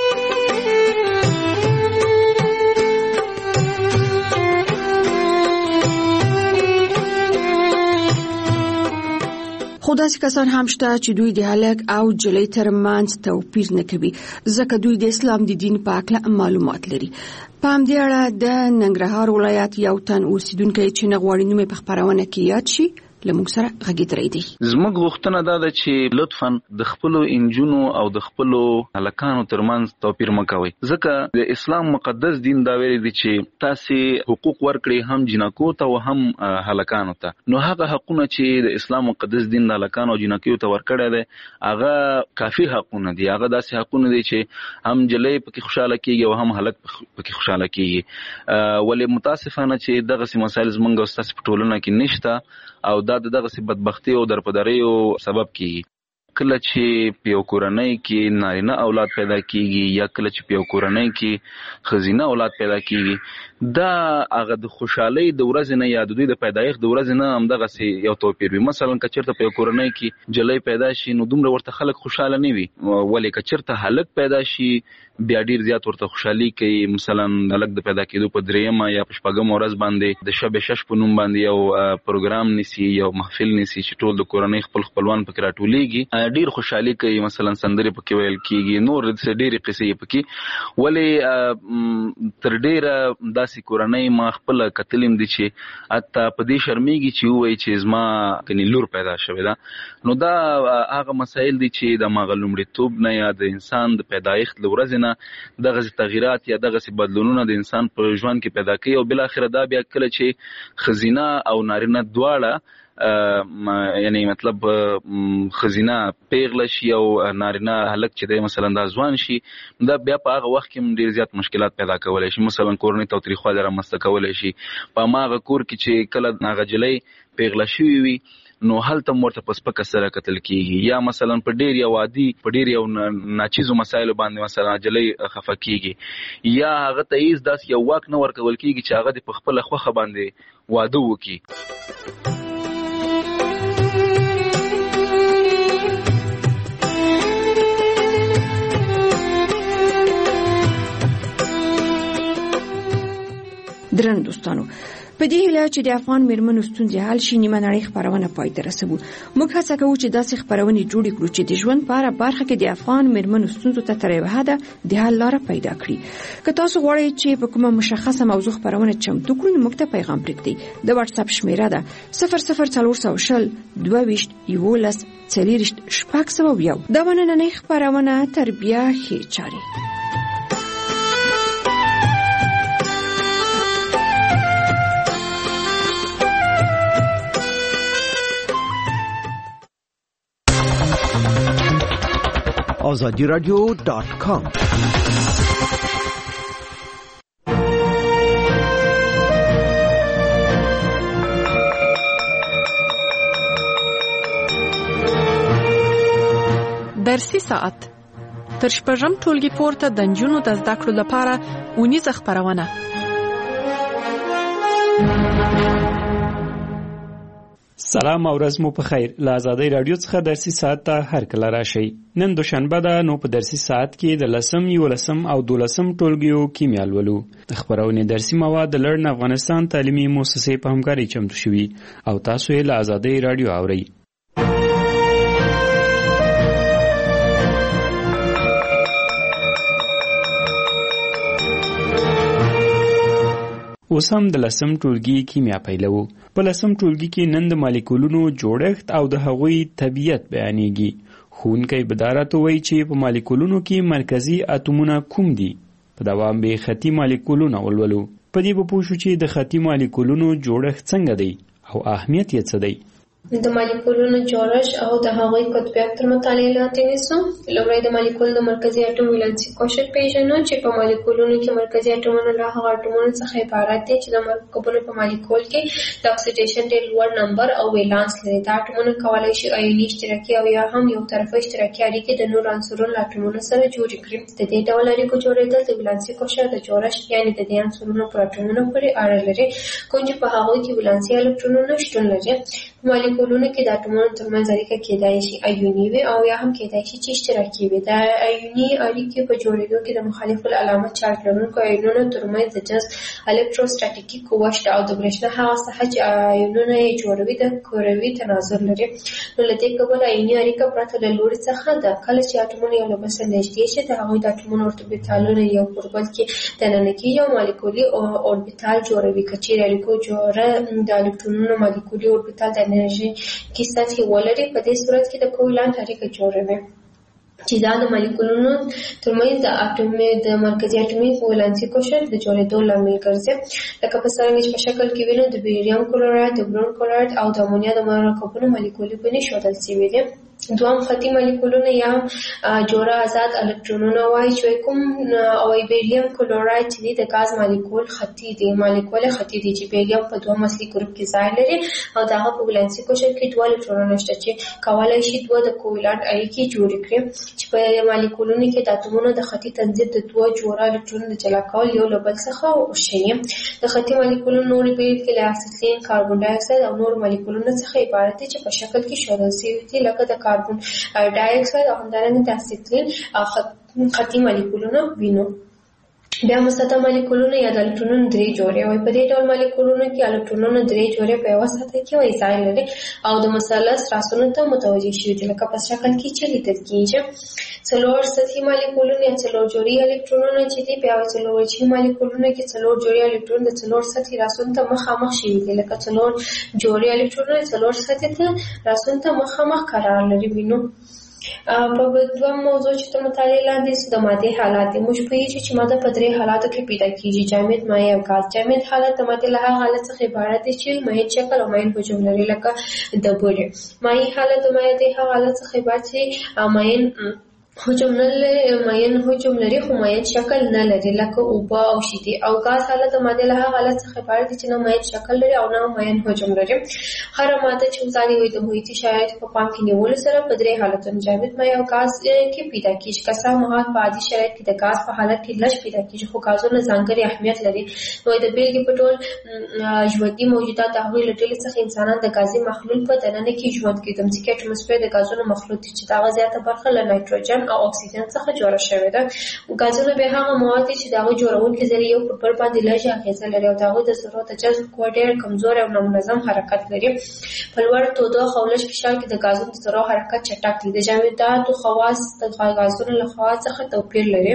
خو داسې کسان هم شته چې دوی د هلک او جلۍ ترمنځ توپیر نه کوي، ځکه دوی د اسلام د دین په اړه معلومات لري. په همدې اړه د ننګرهار ولایت یو تن اوسیدونکی چې نه غواړي نوم یې په خپرونه کې یاد شي لمونږ سره غږیدلی دی. زموږ غوښتنه دا ده چې لطفاً د خپلو انجونو او د خپلو هلکانو ترمنځ توپیر مه کوئ، ځکه د اسلام مقدس دین دا ویلي دی چې تاسې حقوق ورکړئ هم جنکو ته او هم هلکانو ته. نو هغه حقونه چې د اسلام مقدس دین د هلکانو او جنکیو ته ورکړی دی هغه کافي حقونه دي. هغه داسې حقونه دي چې هم جلۍ پکې خوشحاله کېږي او هم هلک پکې خوشحاله کېږي. ولې متاسفانه چې دغسې مسایل زموږ او ستاسې په ټولنه کې نشته او دا د دغسې بدبختي او درپدریو سبب کېږي. کله چې په یو کورنۍ کې نارینه اولاد پیدا کېږي یا کله چې په یو کورنۍ کې ښځینه اولاد پیدا کېږي، دا هغه د خوشحالۍ د ورځې نه یا د دوی د پیدایښت د ورځې نه همدغسې یو توپیر وي. مثلا که چېرته په یو کورنۍ کې جلۍ پیدا شي نو دومره ورته خلک خوشحاله نه وي، ولې که چېرته هلک پیدا شي بیا ډېر زیات ورته خوشحالي کوي. مثلا هلک د پیدا کېدو په درېیمه یا په شپږمه ورځ باندې د شب شش په نوم باندې یو پروګرام نیسي، یو محفل نیسي چې ټول د کورنۍ خپل خپلوان پکې راټولېږي، ډېر خوشحالي کوي. مثلا سندرې پکې ویل کېږي، نور ډېرې قصې پکې. ولې تر ډېره داسې کورنۍ ما خپله کتلیم دي چې حتی په دې شرمېږي چې ووایي چې زما کنې لور پیدا شوې ده. نو دا هغه مسایل دي چې د هماغه لومړیتوب نه یا د انسان د پیدایښت له ورځې نه دغسې تغییرات یا دغسې بدلونونه د انسان په ژوند کې پیدا کوي او بالاخره دا بیا کله چې ښځینه او نارینه دواړه یعنی مطلب ښځینه پیغله شي او نارینه هلک چې دی مثلا دا ځوان شي، دا بیا په هغه وخت کې هم ډېر زیات مشکلات پیدا کولی شي. مثلا کورنۍ تاوتریخوالی رامنځته کولی شي. په هماغه کور کې چې کله هغه جلۍ پیغله شوې وي نو هلته ورته په سپکه سره کتل کېږي، یا مثلا په ډېر یو عادي په ډېر یو ناچیزو مسایلو باندې مثلا جلۍ خفه کېږي، یا هغه ته هېڅ داسې یو واک نه ورکول کېږي چې هغه دې په خپله خوښه باندې واده وکړي. درنو دوستانو، په دې هیله چې د افغان میرمنو ستونزې حل شي نیمه نړۍ خپرونه پای ته رسوو. موږ هڅه کوو چې داسې خپرونې جوړې کړو چې د ژوند په هره برخه کې د افغان میرمنو ستونزو ته تر یوه حده د حل لاره پیدا کړي. که تاسو غواړئ چې په کومه مشخصه موضوع خپرونه چمتو کړو نو موږ ته پیغام پرېږدئ. د واتساپ شمیره ده صفر صفر څلور سوه شل دوه ویشت یولس څلېرویشت شپږ سوه یو. دا به نننۍ خپرونه تربیه ښې چارې. آزادی رادیو دات کام درسي ساعت تر شپږم ټولګي پورته د نجونو د زده کړو لپاره اونیزه خپرونه. سلام او ورځ مو په خیر. له آزادۍ رادیو څخه درسي ساعت ته هر کله راشئ. نن دوشنبه ده، نو په درسي ساعت کې د لسم، یولسم او دولسم ټولګیو کیمیا لولو. د خپرونې درسي مواد د لړن افغانستان تعلیمي مؤسسې په همکارۍ چمتو شوي او تاسو یې له آزادۍ رادیو اورئ. اوس هم د لسم ټولګي کیمیا پیلوو. په لسم ټولګي کې نن د مالیکولونو جوړښت او د هغوی طبیعت بیانېږي. ښوونکی به دا راته وایي چې په مالیکولونو کې مرکزي اتومونه کوم دي. په دوام به خطي مالیکولونه ولولو. په دې به پوه شو چې د خطي مالیکولونو جوړښت څنګه دی او اهمیت یې څه دی. د مالیکولونو جوړښت او د هغوی قطبیت تر مطالعې لاندې نیسو. لومړی د مالیکول د مرکزي اټوم ولانسي کوشش پیژنو چې په مالیکولونو کې مرکزي اټومونه له هغه اټومونو څخه عبارت دي چې د مرکبونو په مالیکول کې د اکسیډیشن ډېر لوړ نمبر او ولانس لري. دا اټومونه کولی شي آیوني اشتراکي او یا هم یو طرفه اشتراکي اړیکې د نورو عنصرونو له اټومونو سره جوړې کړي. د دې ډول اړیکو جوړېدل د ولانسي کوشش د جوړښت یعنې د دې عنصرونو پر اټومونو پورې اړه لري، کوم چې په هغوی کې ولانسي الکترونونه شتون لري. مالیکولونو کې د اټومونو ترمنځ اړیکه کېدای شي آیوني وي او یا هم کېدای شي چې اشتراکي وي. د آیوني اړیکې په جوړېدو کې د مخالف العلامه چارج لرونکو آیونونو ترمنځ د جذب الکتروستاتیکي قوه شته او د برېښنا هغه ساحه چې آیونونه یې جوړوي د کروي تناظر لري. نو له دې کبله آیوني اړیکه پرته له لوري څخه ده. کله چې اټومونه یو له بل سره نږدې شي د هغوی د اټومونو اوربیتالونه یو پر بل کې دننه کېږي او مالیکولي اوربیتال جوړوي. که چیرې اړیکو جوړه د الکترونونو مالیکولي اوربیتال د انرژي کې سطحې ولري، په دې صورت کې د کوولانت اړیکه جوړوي چې دا د مالیکولونو ترمنځ د اټومي د مرکزي اټومي ولانسي کوشش د جوړېدو لامل ګرځي. لکه په څرنګه چې په شکل کې وینو د بیریم کلوراید، د برون کلوراید او د امونیا د مرکبونو مالیکولي بڼې ښودل شوي دي. دوام خطي مالیکولونه یا جوړه آزاد الکترونونه وایي چې کوم او بیریم کلوراید چې د غاز مالیکول خطي دی مالیکول خطي دی چې بیریم په دوه اصلي ګروپ کې ځای لري او دغه په ولانسي کوشش کې دوه الکترونونه شته چې کولای شي دوه د کوولانت اړیکې جوړې کړي چې په مالیکولونو کې د اتومونو د خطي تنظیم د دوه جوړه الکترونونو د جلا کول یو له بل څخه وشي. د خطي مالیکولونو نورې بیلګې له اسیتلین، کاربن ډای اکساید او نور مالیکولونو څخه عبارت دي چې په شکل کې ښودل شوي دي لکه د کاربن ډای اکساید او همدارنګه د اسیتلین خطي مالیکولونه وینو. بیا مسطح مالیکولونه یا د الکترونونو درې جوړې وي. په دې ډول مالیکولونو کې الکترونونه درې جوړې په یوه سطح کې وي ځای لري او د مثلث راسونو ته متوجه شوي دي لکه په شکل کې چې لیدل کېږي. څلور سطحي مالیکولونه یا څلور جوړې الکترونونه چې دي په یوه څلور وجهي مالیکولونه کې څلور جوړې الکترون د څلور سطحي راسونو ته مخامخ شوي دي لکه څلور جوړې الکترونونه څلور سطحي ته راسونو ته مخامخ قرار لري. وینو په دویم موضوع چې ته مطالعې لاندې د مادې حالات دي. موږ پوهېږو چې ماده په درې حالاتو کې پیدا کېږي: جامد، مایع او ګاز. جامد حالت د مادې له هغه حالت څخه عبارت دی چې مایع شکل او مایع حجم لري لکه د بورې. مایع حالت د مایع د هغه حالت څخه عبارت چې مایع حجم نه لري مایع حجم لري خو مایع شکل نه لري لکه اوبه او شیدې. او ګاز حالت د مادې له هغه حالت څخه عبارت دی چې نه مایع شکل لري او نه مایع حجم لري. هره ماده چې وزاري وي د محیطي شرایطو په پام کې نیولو سره په درې حالتونو جامد، مایع او ګاز کې پیدا کېږي. که څه مواد په عادي شرایط کې د ګاز په حالت کې لږ پیدا کېږي خو ګازونه ځانګړی اهمیت لري. نو د بیلګې په ډول ژوندي موجودات د هغوی له ډلې څخه انسانان د ګازي محلول په دننه کې ژوند کوي. د ځمکې اټموسفیر د ګازونو مخلوط دی چې دغه زیاته برخه له نایتروجن او اکسیجن څخه جوړه شوې ده. ګازونه به هغه مواد دي چې د هغوی جوړونکي ذرې یو پر بل باندې لږه اغېزه لري او د هغوی د ذرو د جذب قوه ډېر کمزوری او نامنظم حرکت لري. په لوړ تودوخه او لږ فشار کې د ګازونو د ذرو حرکت چټک دی. د جامداتو خواص د ګازونو له خواص څخه توپیر لري.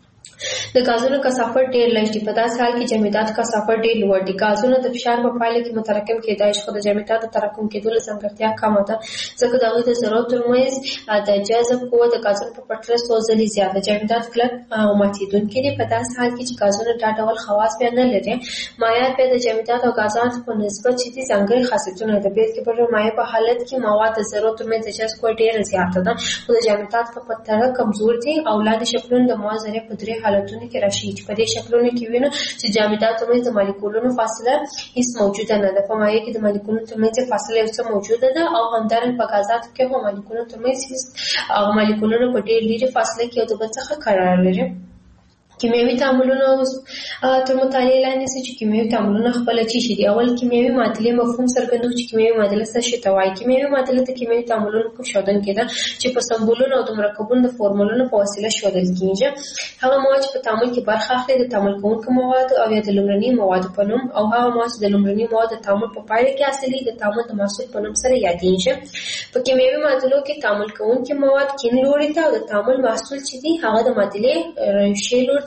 د غازونو کثافت ډېر لږ دی. په داسې حال کې جامدات کثافت ډېر لوړ دي. غازونه د فشار په پایله کې متراکم کېدای شي خو د جامداتو تراکم کېدو ځانګړتیا کمه ده ځکه د هغوی د ذرو ترمنځ د جذب قوه د غازونو په پرتله څو ځلې زیاته. جامدات کلک او ماتېدونکي دي. په داسې حال کې چې غازونه دا ډول خواص بیا نه لري. مایعات بیا د جامداتو او غازاتو په نسبت چې دي ځانګړي خاصیتونه لري. بېلګې په ډول مایع په حالت کې مواد د ذرو ترمنځ د جذب قوه ډېره زیاته ده خو د جامداتو په پرتله کمزور دي او لاندې شکلونه د مواد ذرې په درې حالتونو کې راشي. په دې شکلونو کې وینو چې جامدات ترمنځ د مالیکولونو فاصله هیڅ موجوده نه ده. په مایع کې د مالیکولونو ترمنځ فاصله یو څه موجوده ده او همدارنګه په غازاتو کې هم مالیکولونو ترمنځ هیڅ مالیکولونه په ډېر لرې فاصله کې یو د بل څخه قرار لري. کیمیاوي تعاملونه تر مطالعې لاندې نیسو چې کیمیاوي تعاملونه خپله څه شي دي. اول کیمیاوي معادلې مفهوم څرګندوو چې کیمیاوي معادله څه شي ته وایي. کیمیاوي معادله د کیمیاوي تعاملونو کوم ښودونکی ده چې په سمبولونو او د مرکبونو د فورمولونو په وسیله ښودل کېږي. هغه مواد چې په تعامل کې برخه اخلي د تعامل کوونکو موادو او یا د لومړني موادو په نوم او هغه مواد چې د لومړني موادو د تعامل په پایله کې حاصلېږي د تعامل د محصول په نوم سره یادېږي. په کیمیاوي معادلو کې تعامل کوونکي مواد کیڼ لوري ته او د تعامل محصول چې دي هغه د معادلې ښي لوري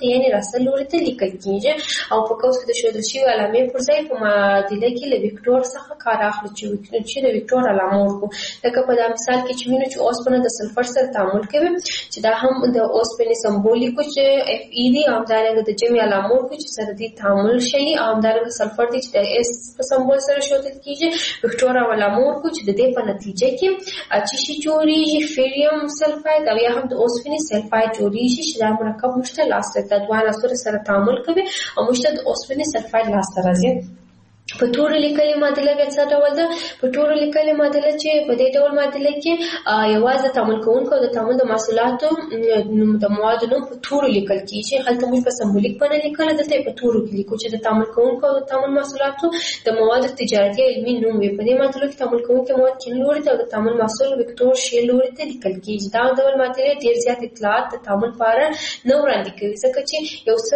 ته یعنی راسل لوري ته لیکل کیږي او په قوس کې د ښودل شوي علامې پر ځای په معادله کې له وکتور څخه کار اخلي چې د وکتور علامه ورکو. لکه په دا مثال کې چې وینو چې اوسپنه د سلفر سره تعامل کوي چې دا هم د اوسپنې سمبولیکو چې اف ای دی او همدارنګه د جمع علامو کو چې سره دي تعامل شي او همدارنګه سلفر دی چې د اس په سمبول سره ښودل کیږي. وکتور او علامو ورکو چې د دې په نتیجه کې چې شي جوړیږي فیریم سلفاید او یا هم د اوسپنې سلفاید جوړیږي چې دا مرکب مشته لاسته د دوه عناصر سره تعامل کوي او مشته د اوسپنې سلفاید لاسته راځي. په ټول لیکلي معادله کې څه ډول ده؟ په ټول لیکلي معادله چې په دې ډول معادله کې یوازې تعامل کوونکو د تعامل د محصولاتو د موادو نوم په ټول لیکل کیږي. هلته موږ په سمبولیک باندې لیکل دلته په ټول کې لیکو چې د تعامل کوونکو د تعامل محصولاتو د موادو تجارتي علمي نوم وي. په دې معادله کې تعامل کوونکو مواد کې لوري ته د تعامل محصول وکتور شی لوري ته لیکل کیږي. دا ډول معادله ډیر زیات اطلاعات د تعامل لپاره نه وړاندې کوي ځکه چې یو څه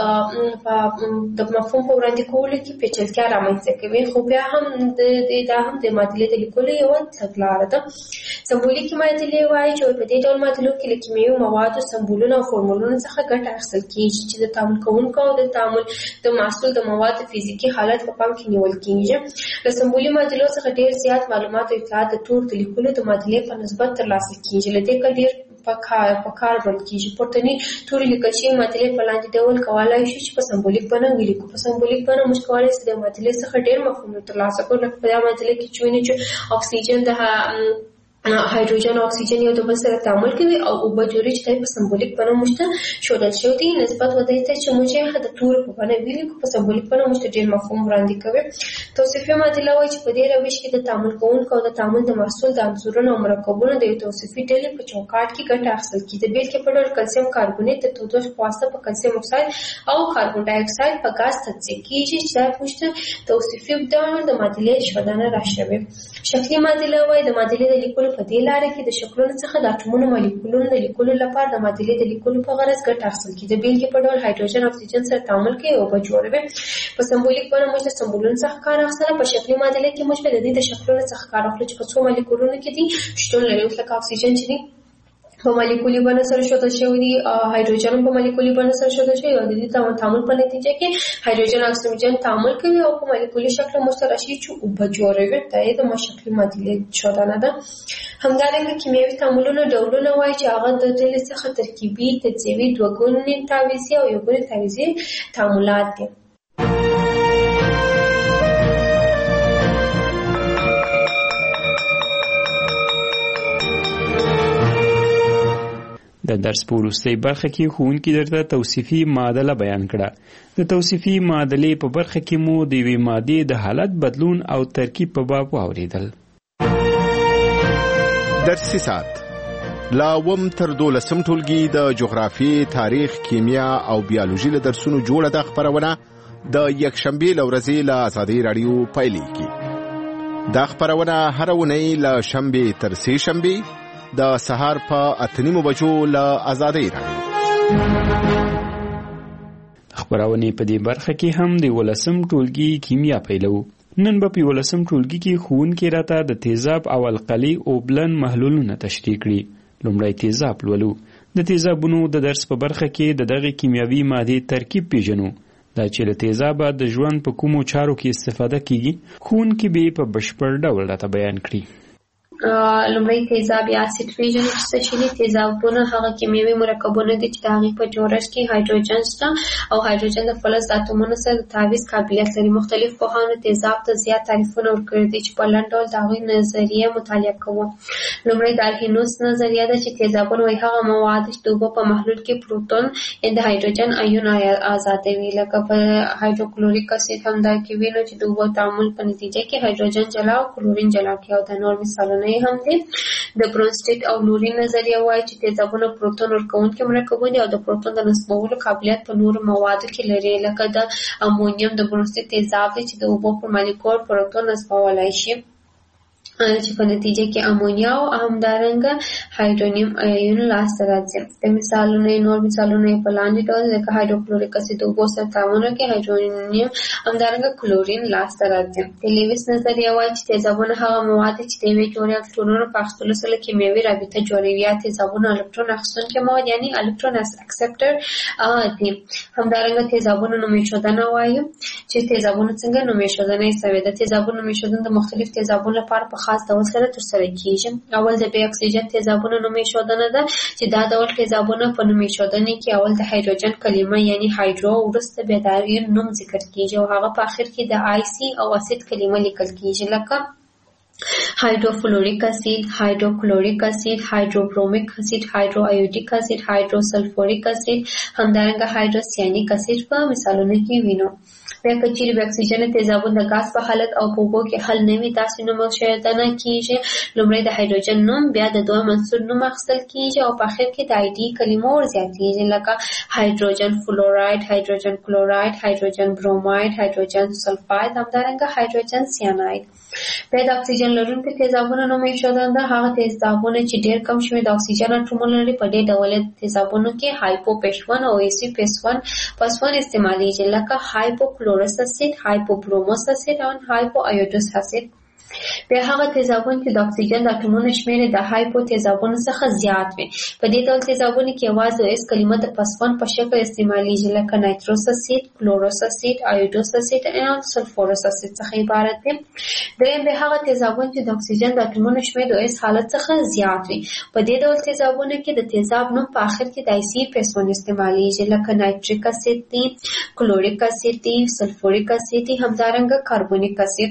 د مفهوم په وړاندې کولو کې پیچلتیا رامنځته کوي خو بیا هم د دا هم د معادلې د لیکلو یوه تګلاره ده. سمبولیکي معادلې وایي چې په دې ډول معادلو کې له کیمیاوي موادو سمبولونو او فورمولونو څخه ګټه اخیستل کیږي چې د تعامل کوونکو او د تعامل د محصول د موادو فزیکي حالت په پام کې نیول کیږي. له سمبولي معادلو څخه ډیر زیات معلومات او اطلاعات د تور د لیکلو د معادلې په نسبت ترلاسه کیږي. له دې ډیر په کار په کار ورل کیږي. پورتنی توري لیکل شوی معادلې په لاندې ډول کولای شي چې په سمبولیک بڼه ولیکو. په سمبولیک بڼه موږ کولای شو د معادلې څخه ډیر مفهوم ترلاسه کړو. لکه په دې معادلې کې چې ویني چې اکسیجن د هایدروجن او اکسیجن یو د بل سره تعامل کوي او اوبه جوړي چې په سمبولیک بڼه موږ ته ښودل شوی دی نسبت ودی ته چې موږ یې د تور په بڼه ولیکو. په سمبولیک بڼه موږ ته ډیر مفهوم وړاندې کوي. توصیفي معادله وایي چې په دې روش کې د تعامل کوونکو او د تعامل د محصول د عنصرونو او مرکبونو د یو توصیفي ډلې په چوکاټ کې ګټه اخیستل کیږي. د بیلګې په ډول کلسیم کاربونیت د تودوخې په واسطه په کلسیم اکساید او کاربن ډای اکساید په غاز تجزیه کیږي چې دا موږ ته توصیفي ډول د معادلې ښودنه راښوي. شکلي معادله وایي د معادلې د لیکلو په دې لاره کې د شکلونو څخه د اټومونو مالیکولونو د لیکلو لپاره د معادلې د لیکلو په غرض ګټه اخیستل کیږي. د بیلګې په ډول هایدروجن او اکسیجن سره تعامل کوي او به جوړوي. په سمبولیک بڼه موږ د سمبولونو څخه کار اخیستل. په شکلي معادله کې موږ د دې د شکلونو څخه کار اخلو چې په څو مالیکولونو کې دي شتون لري. لکه اکسیجن چې دی په مالیکولي بڼه سره ښودل شوی دی، هایدروجن په مالیکولي بڼه سره ښودل شوی او د دې تعامل په نتیجه کې هایدروجن او اکسیجن تعامل کوي او په مالیکولي شکل موږ ته راشي چې اوبه جوړوي. دا یې د مشکلي معادلې ښودنه ده. همدارنګه کیمیاوي تعاملونه ډولونه وایي چې هغه د ډلې څخه ترکیبي، تجزیوي، دوه ګونې تعویضي او یو ګونې تعویضي تعاملات دي. د درس په وروستۍ برخه کې ښوونکي درته توصیفي معادله بیان کړه. د توصیفي معادلې په برخه کې مو د یوې مادې د حالت بدلون او ترکیب په باب واورېدل. درسي ساعت لا اووم تر دولسم ټولګي د جغرافیې، تاریخ، کیمیا او بیولوژي له درسونو جوړه ده خپرونه د یکشنبې له ورځې له ازادۍ راډیو پیلېږي. دا خپرونه هره اونۍ له شنبې تر سې شنبې د سهار په اته نیمو بجو له ازادۍ راډیو. خپرونې په دې برخه کې هم د ولسم ټولګي کیمیا پیلو. نن به په ولسم ټولګي کې ښوونکي راته د تیزاب او القلي اوبلن محلولونه تشریح کړي. لومړی تیزاب لولو. د تیزابونو د درس په برخه کې د دغه کیمیاوي مادې ترکیب پیژنو. دا چې له تیزابه د ژوند په کومو چارو کې استفاده کیږي ښوونکي به په بشپړ ډول راته بیان کړي. لومړی تیزاب یا اسید پیژنو چې څه شي دي. تیزابونه هغه کیمیاوي مرکبونه دي چې د هغې په جوړښت کې هایدروجن شته او هایدروجن د فلز د اتومونو سره د تعویض قابلیت لري. مختلف پوهانو تیزاب ته زیات تعریفونه ورکړي دي چې په لنډ ډول د هغوی نظریه مطالعه کوو. لومړی د الهینوس نظریه ده چې تیزابونه وایي هغه مواد چې د اوبو په محلول کې پروتون د هایدروجن ایون آزادوي. لکه په هایدروکلوریک اسید هم دا کې وینو چې د اوبو تعامل په نتیجه کې هایدروجن جلا او کلورین جلا کوي او د نور مثالونه هم دي. د برونسټیټ او لوري نظریه وایي چې تیزابونه پروتون ورکوونکي مرکبونه دي او د پروتون د نصبولو قابلیت په نورو موادو کې لري. لکه د امونیم د برونسټیټ تیزاب دی چې د اوبو پر مالیکول پروتون نصبولای شي. چې په نتیجه کې امونیا او همدارنګه هایدرونیم ایون لاسته راځي. د مثالونه نور مثالونه په لاندې ډول لکه هایدروکلوریک اسید او اوبو سره تعامل کوي هایدرونیم همدارنګه کلورین لاسته راځي. د لیویس نظریه وايي چې تیزابونه هغه مواد چې د یوې جوړې الکترونونو په اخیستلو سره کیمیاوي رابطه جوړوي. یا تیزابونه الکترون اخیستونکي مواد یعنی الکترون اکسپټر دي. همدارنګه تیزابونه نومیشدنه وايي چې تیزابونه څنګه نومیشدنه شوي. د تیزابونو نومیشدنه د مختلف تیزابونو لپاره په خاص ډول سره ترسره کیږي. اول د بی اکسیجن تیزابونو نومیشدنه ده چې دا ډول تیزابونه په نومیشدنه کې اول د هایدروجن کلمه یعنی هایدرو ورسته به د ایون نوم ذکر کیږي او هغه په اخر کې د آی سی او اسید کلمه لیکل کیږي لکه هایدروفلوریک اسید، هایدروکلوریک اسید، هایدروبرومیک اسید، هایدروایوډیک اسید، هایدروسلفوریک اسید، همدارنګه هایدروسیانیک اسید په مثالونو کې وینو. بیا که چیرې د اکسیجن تیزابونه د غاز په حالت او په اوبو کې حل نه وي داسې نومیشدنه کیږي. لومړی د هایدروجن نوم بیا د دویم عنصر نوم اخیستل کیږي او په اخر کې د آی ډي کلمه ور زیاتیږي لکه هایدروجن فلوراید، هایدروجن کلوراید، هایدروجن بروماید، هایدروجن سلفاید، همدارنګه هایدروجن سیاناید. بیا د اکسیجن لرونکي تیزابونو نومیشدنه ده هغه تیزابونه چې ډیر کم شمېر د اکسیجن اټومونه لري. په دې ډول تیزابونو کې هایپوپیش ون او ایسی پیس ون پس ون استعمالیږي لکه هایپوکلورس اسید، هایپوبروموس اسید او هایپوایوډوس اسید. بیا هغه تیزابونه چې د اکسیجن د اټومونو شمېر د هایپو تیزابونو څخه زیات وي. په دې ډول تیزابونه کې یوازې اس کلمه د پس ون په شکل استعمالیږي لکه نایتروس اسید، کلوروس اسید، ایوډوس اسید او سلفورس اسید څخه عبارت دي. دریم بیا هغه تیزابونه چې د اکسیجن د اټومونو شمېر د اس حالت څخه زیات وي. په دې ډول تیزابونه کې د تیزاب نوم په اخر کې د آی سی پیس ون استعمالیږي لکه نایتریک اسید دی، کلوریک اسید دی، سلفوریک اسید دی، همدارنګه کاربونیک اسید.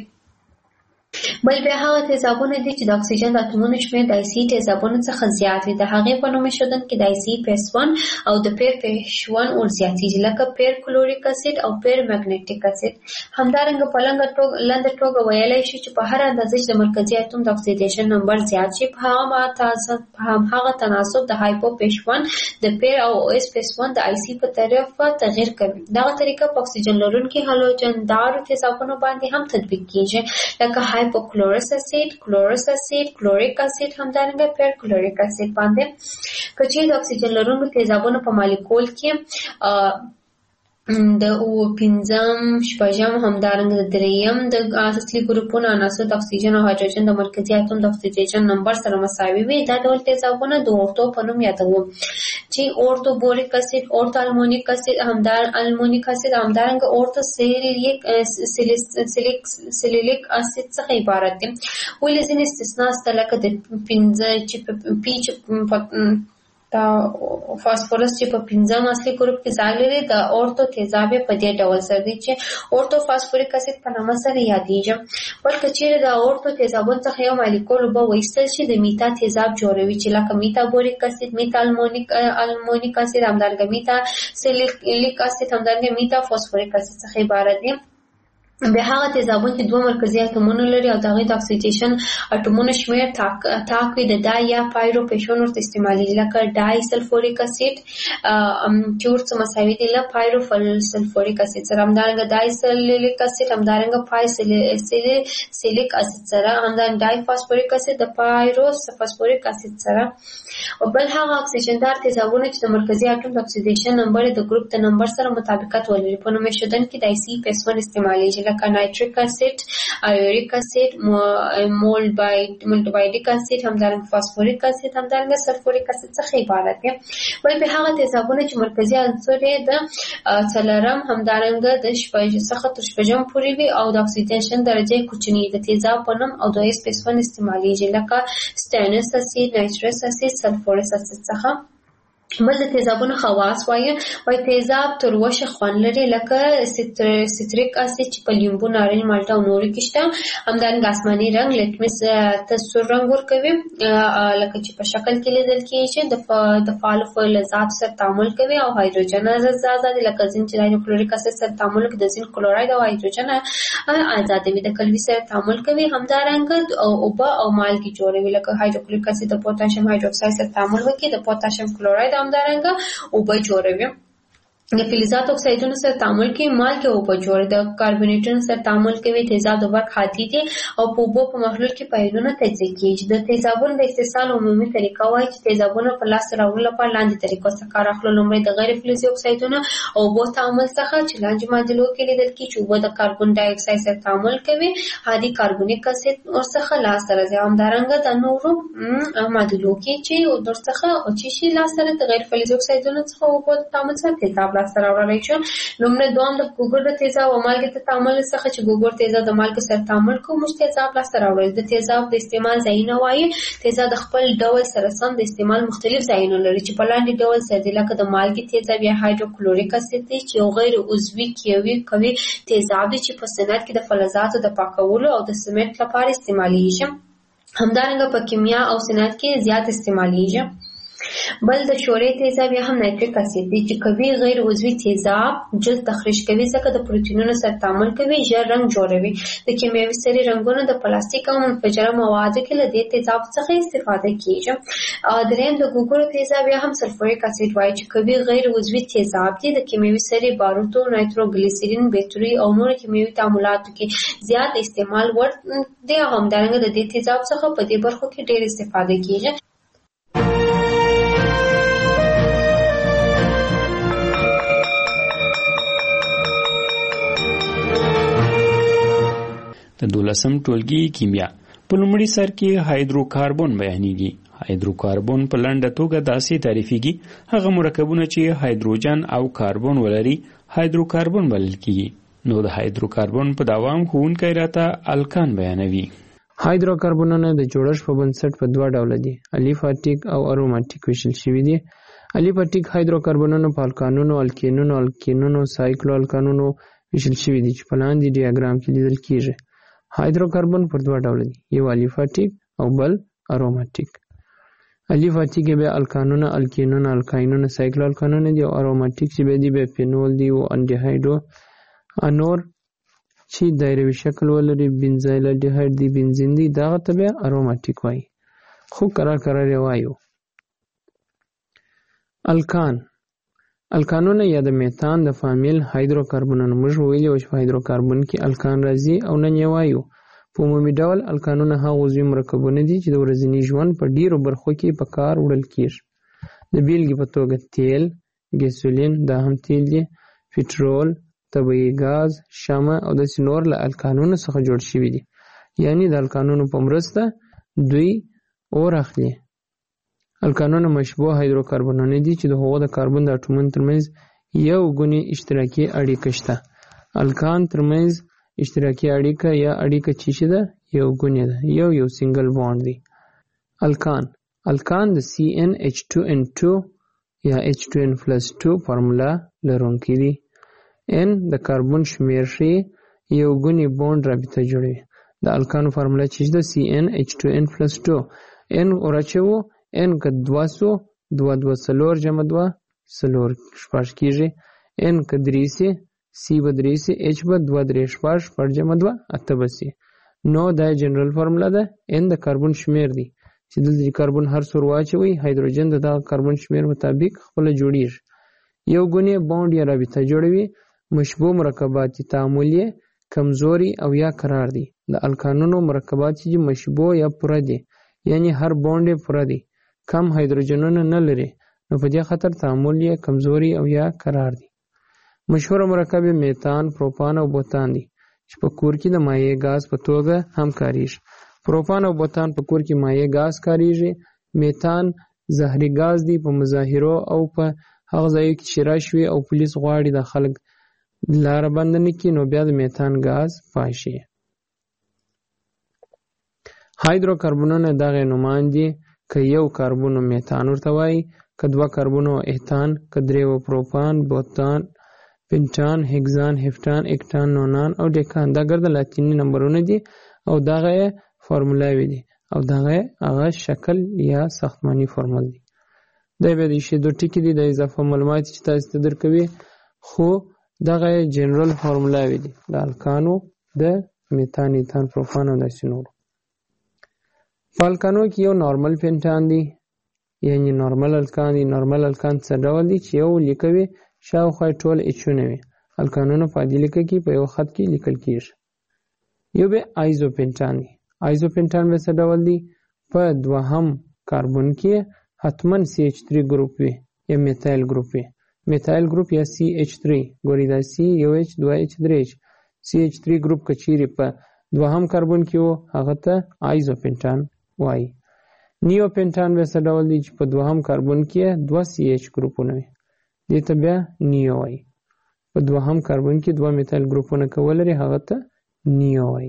بل بیا هغه تیزابونه دي چې د اکسیجن د اتومونو شمېر د آی سی تیزابونو څخه زیات وي. د هغې په نومیشدنه کې د آی سی پیس ون او د پیر پیش ون ور زیاتېږي لکه پیر کلوریک اسید او پیر مګنیټیک اسید. همدارنګه په لنډه توګه ویلی شو چې په هر اندازه چې د مرکزي اتوم د اکسیدیشن نمبر زیات شي په هماغه تناسب د هایپو پیش ون د پیر او او اس پیس ون د آی سی په طرف تغیر کوي. دغه طریقه په اکسیجن لرونکي هالوجندارو تیزابونو باندې هم تطبیق کیږي لکه هایپوکلورس اسید، کلورس اسید، کلوریک اسید، همدارنګه پیر کلوریک اسید باندې. که چیرې د اکسیجن لرونکو تیزابونو په مالیکول کې د او پنځم شپږم همدارنګه د دریم د اصلي ګروپونو عناصر د اکسیجن او هایدروجن د مرکزي اتوم د اکسیدیشن نمبر سره مساوي وي. دا ډول تیزابونه د اورتو په نوم یادوو چې اورتو بوریک اسید، اورتو المونیک اسید، همدار المونیک اسید، همدارنګه اورتو سیلیک سیلیک اسید څخه عبارت دي. ولې ځینې استثنا شته لکه د پنځه چې پی چې دا فاسفورس چې په پنځم اصلي ګروپ کې ځای لري د اورتو تیزاب په دې ډول سره دي چې اورتو فاسفوریک اسید په نامه سره یادېږي. بلکې چیرې د اورتو تیزابونو څخه یو مالیکول اوبه وایستل شي د میتا تیزاب جوړوي چې لکه میتا بوریک اسید، میتا المونیک المونیک اسید، همدارنګه میتا سیلیک اسید، همدارنګه میتا فاسفوریک اسید څخه عبارت دي. بیا هغه تیزابونه چې دوه مرکزي اتومونه لري او د هغې د اکسیدیشن اتومونو شمېر تاک وي د ډای یا پایرو پیشون ورته استعمالیږي لکه ډای سلفوریک اسید چې ورته مساوي دي له پایرو سلفوریک اسید سره، همدارنګه ډای سلیلیک اسید، همدارنګه پای سیلیک اسید سره، همدارنګه ډای فاسفوریک اسید د پایرو فاسفوریک اسید سره. او بل هغه اکسیجندار تیزابونه چې د مرکزي اتوم د اکسیدیشن نمبر د ګروپ د نمبر سره مطابقت ولري په نومیشدنه کې د آی سی پیس ون استعمالیږي لکه نایتریک اسید، ایوریک اسید، مولډوایډیک اسید، همدارنګه فاسفوریک اسید، همدارنګه سلفوریک اسید څخه عبارت دي. بل به هغه تیزابونه چې مرکزي عنصر یې د څلورم همدارنګه د شپږ څخه تر شپږم پورې وي او د اکسیدیشن درجه کوچنی د تیزاب په نوم او د اس پیس ون استعمالیږي لکه سټینس اسید، نایترس اسید، سلفورس اسید څخه. بل د تیزابونو خواص وایي وایي تیزاب تروشه خوند لري لکه سیتریک اسید چې په لیمبو، نارنج، مالټه او نورو کې شته. همدارنګه آسماني رنګ لیټمس ته سور رنګ ورکوي لکه چې په شکل کې لیدل کېږي. د فعالو فلزاتو سره تعامل کوي او هایدروجن آزاد لکه زین چې د هایدروکلوریک اسید سره تعامل کوي د زین کلوراید او هایدروجن آزادوي. د کلوي سره تعامل کوي همدارنګه اوبه او مالګې جوړوي لکه هایدروکلوریک اسید د پوتاشیم هایدروکساید سره تعامل وکړي د پوتاشیم کلوراید همدارنګه اوبه جوړوي. د فلزات اکسایدونو سره تعامل کوي، مالګې او اوبه جوړوي، د کاربونیټونو سره تعامل کوي، تیزاب د برق حادي دي او په اوبو په محلول کې په ایونونه تجزیه کیږي. د تیزابونو د استحصال عمومي طریقه وایي چې تیزابونه په لاس راوړلو لپاره لاندې طریقو څخه کار اخلو. لومړی د غیر فلزي اکسایدونو او اوبو تعامل څخه چې لاندې معادلو کې لیدل کیږي چې اوبه د کاربن ډای اکساید سره تعامل کوي، حادي کاربونیک اسید ورڅخه لاسته راځي. همدارنګه د نورو معادلو کې چې ورڅخه او چې شي لاسته راځي د غیر فلزي اکسایدونو څخه اوبو د تعامل سره تیزاب لاسته راوړلی شو. لومړی دوام د ګوګړ د تیزاب او مالګې د تعامل څخه چې ګوګړ تیزاب د مالګې سره تعامل کوي موږ تیزاب لاسته راوړل. د تیزاب د استعمال ځایونه وایي تیزاب د خپل ډول سره سم د استعمال مختلف ځایونه لري چې په لاندې ډول سره دي، لکه د مالګې تیزاب یا هایدروکلوریک اسید دی چې یو غیر عضوي کیوي قوي تیزاب دی چې په صنعت کې د فلزاتو د پاکولو او د سمنټ لپاره استعمالیږي. همدارنګه په کیمیا او صنعت کې زیات استعمالیږي. بل د شورې تیزاب یا هم نایتریک اسید دی چې قوي غیر عضوي تیزاب جلد تخریش کوي ځکه د پروتینونو سره تعامل کوي، ژر رنګ جوړوي. د کیمیاوي سرې رنګونه د پلاستیک او منفجره موادو کې له دې تیزاب څخه استفاده کیږي. دریم د ګوګړو تیزاب یا هم سلفوریک اسید وایي چې قوي غیر عضوي تیزاب دی. د کیمیاوي سرې باروتو، نایتروګلیسرین، بیټري او نور کیمیاوي تعاملاتو کې زیات استعمال وړ دی. همدارنګه د دې تیزاب څخه په دې برخو کې ډېر استفاده کیږي. د دولسم ټولګي کیمیا په لومړي سر کې هایدروکاربن بیانېږي. هایدروکاربن په لنډه توګه داسې تعریفېږي: هغه مرکبونه چې هایدروجن او کاربن ولري هایدروکاربن بلل کیږي. نو د هایدروکاربن په دوام ښوونکی راته الکان بیانوي. هایدروکاربنونه د جوړښت په بنسټ په دوه ډوله دي: الیفاټیک او اروماتیک ویشل شوي دي. الیفاټیک هایدروکاربنونه په الکانونو، الکینونو، الکینونو، سایکلو الکانونو ویشل شوي دي چې په لاندې ډیاګرام کې لیدل کیږي. هایدروکاربن پر دوه ډوله دي: یو الیفاټیک او بل اروماتیک. الیفاټیک بیا الکانونه، الکینونه، الکاینونه، سایکلو الکانونه دي، او اروماتیک چې بیا دي بیا فینول دي او انډیهایډو انور چې دایروي شکل ولري، بنزایل الډیهایډ دی، بنزین دی، دغه ته بیا اروماتیک وایي. خو قرار قرار یې وایو. الکان الکانونه یا د میتان د فامیل هایدروکاربنونه موږ ویلي وو چې په هایدروکاربن کې الکان راځي او نن یې وایو. په عمومي ډول الکانونه هغه عضوي مرکبونه دي چې د ورځني ژوند په ډیرو برخو کې په کار وړل کیږي. د بیلګې په توګه تیل، ګیسولین دا هم تیل دي، پټرول، طبیعي ګاز، شمع او داسې نور له الکانونو څخه جوړ شوي دي. یعنی د الکانونو په مرسته دوی اور اخلي. الکانونه مشبوه هایدروکاربنونه دي چې د هغو د کاربن د اټومونو ترمنځ یو ګونې اشتراکي اړیکه شته. الکان ترمنځ اشتراکي اړیکه یا اړیکه چې شي ده یو ګونې ده، یو یو سنگل بانډ دی. الکان الکان د سی ان ایچ ټو ان ټو یا ایچ ټو ان پلس ټو فارمولا لرونکي دي. ان د کاربن شمیر ښیي، یو ګونې بانډ رابطه جوړوي. د الکانو فارمولا چې ده سی ان ایچ ټو ان پلس ټو. ان ورچوو ان که دوه سو، دوه دوه څلور جمع دوه څلور شپږ کیږي. ان که درې سي، سی به درې سي، ایچ به دوه درې شپږ شپږ جمع دوه اته به سي. نو دا جنرال فارمولا ده. ان د کاربن شمیر دی چې دلته کاربن هر څور واچوي، هایدروجن د دغه کاربن شمیر مطابق خپله جوړیږي. یو ګونې بانډ یا رابطه جوړوي. مشبوه مرکبات تعامل یې کمزوري او یا قرار دي. د الکانونو مرکبات چې مشبوه یا پوره دي، یعنی هر بانډ یې پوره دی، کم هایدروجنونه نه لري، نو په دې خاطر تعامل یې کمزوري او یا قرار دي. مشهور مرکب میتان، پروپان او بوتان دي چې په کور کې د مایع غاز په توګه هم کاریږي. پروپان او بوتان په کور کې مایع غاز کاریږي. میتان زهري غاز دی. په مظاهرو او په هغه ځایو کې چې راشي او پولیس غواړي د خلک لاره بنده نه کړي، نو بیا د میتان غاز پاشي. هایدروکاربنونه دغه نومان دي. که یو کاربن میتان ورته وایي، که دوه کاربن ایتان، که درې پروپان، بوتان، پنټان، هگزان، هفتان، اکتان، نونان او ډیکان. دا ګرد لاتینی نمبرونه دي او دغه فارمولاوي دي او دغه هغه شکل یا ساختماني فارمول دي. دا به د شی دوه ټکي دي د اضافه معلومات چې تاسو ته درکوي، خو دغه جنرال فارمولاوي دي د الکانو، د میتان، ایتان، پروپان او داسې نور. په الکانو کې یو نارمل پنټان دی، یعنی نارمل الکان دی. نارمل الکان څه ډول دی چې یو لیکوي شاوخوا ټول اچونه وي. الکانونه په عادي لیکه کې په یو خط کې لیکل کیږي. یو به آیزوپنټان دی. آیزوپنټان به څه ډول دی؟ په دوهم کاربن کې حتما سی ایچ تھری ګروپ وي یا میتایل ګروپ وي. میتایل ګروپ یا سی ایچ تھری، ګوري دا سی یو ایچ دوه ایچ درې ایچ. سی ایچ تھری ګروپ کچيري په دوهم کاربن کې وو هغه ته آیزوپنټان وایي. نیوپنټان به څه ډول دی چې په دوهم کاربن کې دوه سی ایچ ګروپونه وي، دې ته بیا نیو وایي. په دوهم کاربن کې دوه میتایل ګروپونه کول لري هغه ته نیو وایي.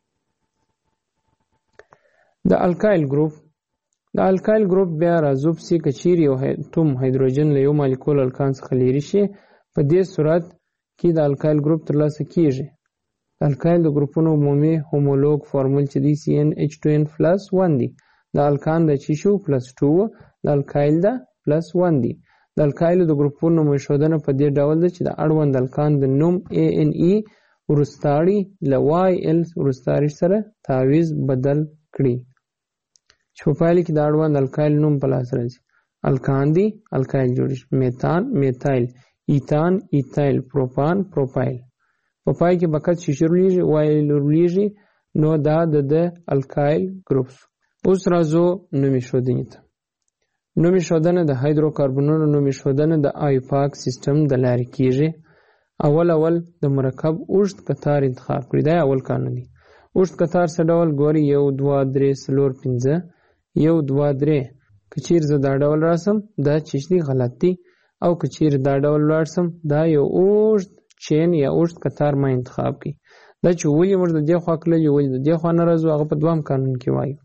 د الکایل ګروپ د الکایل ګروپ بیا راذوب سي کچيري یو اتوم هایدروجن له یو مالیکول الکان څخه لري شي، په دې صورت کې د الکایل ګروپ ترلاسه کیږي. د الکایل د ګروپونو عمومي هومولوګ فارمول چې دی سی ان ایچ ټو ان پلس ون دی. د الکان د چی شو پلس ټو، د الکایل د پلس ون دی. د الکایل د ګروپونو مشودنه په دې ډول ده چې د اړوند الکان د نوم ا ان ای ورستاړي ل وای ال ورستاړي سره تعویض بدل کړي، چې په پایله کې د اړوند الکایل نوم په لاس راځي. الکان دی الکایل جوړیږي، میتان میتایل، ایتان ایتایل، پروپان پروپایل. په پای کې بکت شیشرلیږي وایل ورلیږي، نو دا د الکایل ګروپ. اوس راځو نومي ښودنې ته. نومي ښودنه د هایدروکاربنونو نومي ښودنه د آیپاک سیستم د لارې کیږي. اول اول د مرکب اوږد قطار انتخاب کړئ، دا اول قانون دی. اوږد قطار څه ډول؟ ګوري یو دوه درې څلور پنځه، یو دوه درې. که چیرې زه دا ډول راسم دا چې دی غلط دی، او که چیرې دا ډول لاړ سم دا یو اوږد چین یا اوږد قطار ما انتخاب کړي. دا چې ولې موږ د دې خوا کړلو ولې د دې خوا نه راځو هغه په دوهم قانون کې وایو.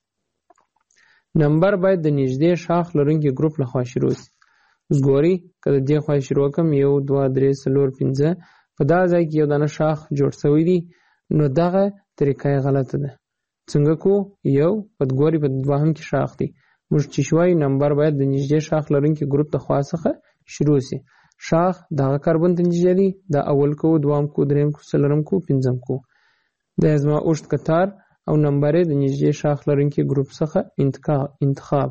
نمبر باید د نږدې شاخ لرونکي ګروپ لخوا شروع شي. اوس ګوري که د دې خوا شروع کړم یو دوه درې څلور پنځه، په دا ځای کې یو دانه شاخ جوړ شوی دی، نو دغه طریقه غلطه ده. څنګه کو؟ یو په ګوري په دوهم کې شاخ دی، موږ چې شوی نمبر باید د نږدې شاخ لرونکي ګروپ د خوا څخه شروع شي. شاخ دغه کاربن ته نږدې دی، دا اول کو، دوام کو، دریم کو، څلورم کو، پنځم کو. دا زما اوږد قطار او نمبر د نږدې شاخ لرونکي ګروپ څخه انتخاب.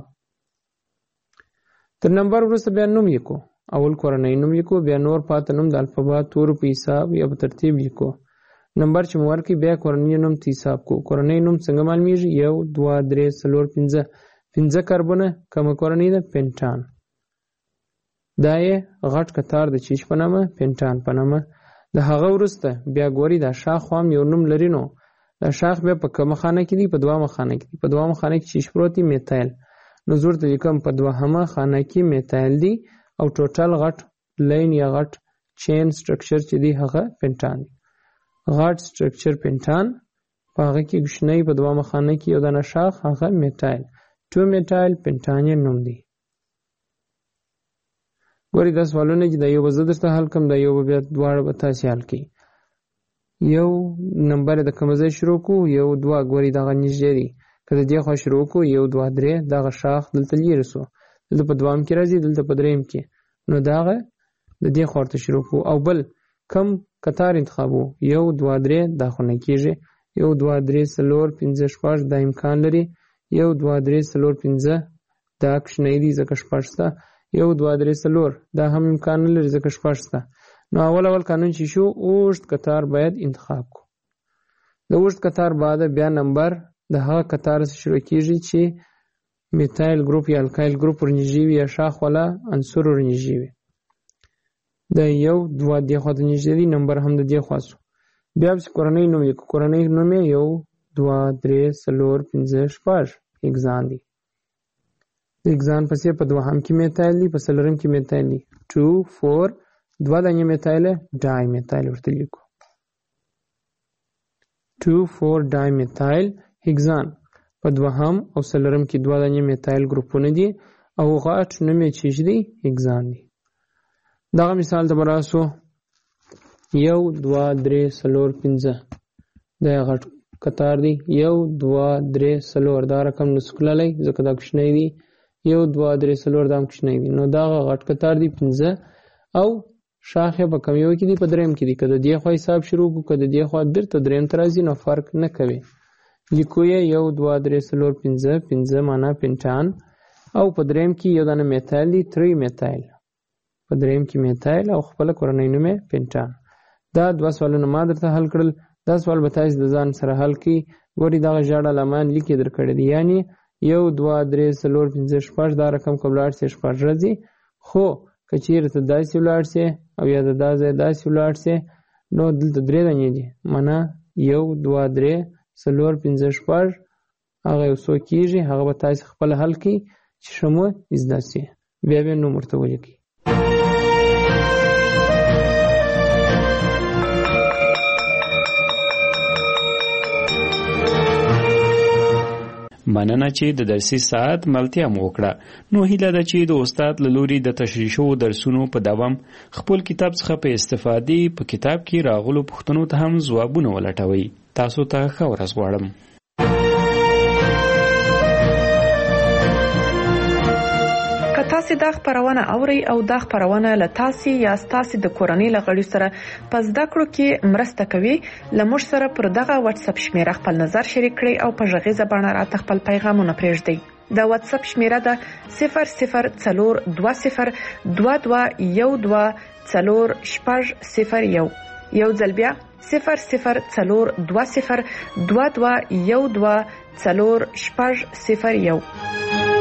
تر نمبر وروسته بیا نوم لیکو. اول کورنۍ نوم لیکو، بیا نور پاته نوم د الفبا تورو په حساب یا په ترتیب لیکو. نمبر چې مو ورکړي بیا کورنۍ نوم ته حساب کو. کورنۍ نوم څنګه معلومیږي؟ یو دوه درې څلور پنځه، پنځه کاربونه کومه کورنۍ ده؟ پنټان. دا یې غټ قطار د چیش په نامه پنټان په نامه. د هغه وروسته بیا ګوري دا شاخ هم یو نوم لري، نو دا شاخ بیا په کومه خانه کې دی؟ په دوامه خانه کې دی. په دوامه خانه کې چیش پروت دی؟ میتایل. نو زه ورته لیکم په دوهمه خانه کې میتایل دی، او ټوټل غټ لین یا غټ چین سټرکچر چې دی هغه پنټان دی. غټ سټرکچر پنټان، په هغه کې کوچنی په دوامه خانه کې یو دانه شاخ هغه میتایل. ټو میتایل پنټان یې نوم دی. ګوري دا سوالونه چې دا یو به زه درته حل کړم، دا یو به بیا دواړه به تاسې حل کړئ. یو نمبر د کوم ځای شروع کو؟ یو دوه. ګوري دغه نږدې دی، که د دې خوا شروع کو یو دوه درې، دغه شاخ دلته لیرې سو، دلته په دوام کې راځي، دلته په دریم کې، نو دغه د دې خوا ورته شروع کو. او بل کم قطار انتخابو؟ یو دوه درې، دا خو نه کېږي. یو دوه درې څلور پنځه شپږ، دا امکان لري. یو دوه درې څلور پنځه، دا کوچنی دی ځکه شپږ شته. یو دوه درې څلور، دا هم امکان نه لري ځکه شپږ شته. نو اول اول قانون چې شو اوږد قطار باید انتخاب کو. د اوږد قطار بعد بیا نمبر د هغه قطار څخه شروع کیږي چې میتایل ګروپ یا الکایل ګروپ ورنږدې وي یا شاخ والا عنصر ورنږدې وي. د یو دوه دې خوا ته نږدې دی، نمبر هم د دې خوا سو. بیا پسې کورنۍ نوم لیکو. کورنۍ نوم یې یو دوه درې څلور پنځه شپږ اګزان دی. د اګزان پسې په دوهم کې میتایل دی، په څلورم کې میتایل دی. ټو فور، دوه دانې میتایل، ډای میتایل ورته لیکو. ټو فور ډای میتایل هیګزان. په دوهم او څلورم کې دوه دانې میتایل ګروپونه دي، او غټ نوم یې چې دی هیګزان دی. دغه مثال ته به راسو. یو دوه درې څلور پنځه، دا غټ قطار دی. یو دوه درې څلور، دا رقم نسو کړلی ځکه دا کوچنی دی. یو دوه درې څلور، دا هم کوچنی دی. نو دغه غټ قطار دی پنځه، او شاخ یې په کوم یو کې دی؟ په دریم کې دی. که د دې خوا حساب شروع کړو، که د دې خوا بیرته دریم ته راځي، نو فرق نه کوي. لیکو یې یو دوه درې څلور پنځه، پنځه معنا پنټان، او په دریم کې یو دانه میتایل دی، تری میتایل. په دریم کې میتایل او خپل کورنۍ نوم یې پینټان. دا دوه سوالونه ما درته حل کړل. دا سوال به تاسو د ځان سره حل کړئ. ګوري دغه ژړه لامان لیکي درکړی دی، یعنی یو دوه درې څلور پنځه شپږ دا رقم که ولاړ سي شپږ راځي. خو که چیرې ته داسې ولاړ سي او یا د دا ځای داسې ولاړ سي نو دلته درې دانې دي، معنا یو دوه درې څلور پنځه شپږ هغه یو څو کېږي. هغه به تاسې خپله حل کړئ چې ښه مو زده سي. بیا بیا نوم ورته ولیکئ. مننه چې د درسي ساعت ملتیا مو وکړه. نو هیله ده چې د استاد له لوري د تشریح شوو درسونو په دوام خپل کتاب څخه په استفادې په کتاب کې راغلو پوښتنو ته هم ځوابونه ولټوئ. تاسو ته ښه ورځ غواړم. تاسو دا خبرونه اوري او دا خبرونه له تاسو یا تاسو د کورنۍ لغړي سره په زده کړو کې مرسته کوي. لمر سره پر دغه واتس اپ شمیره خپل نظر شریک کړئ او په ژغیزه باندې راته خپل پیغامونه پرېږدئ. دا واتس اپ شمیره ده صفر صفر څلور دوه صفر دوه دوه یو دوه څلور شپږ صفر یو. یو ځل بیا صفر صفر څلور دوه صفر دوه دوه یو دوه څلور شپږ صفر یو.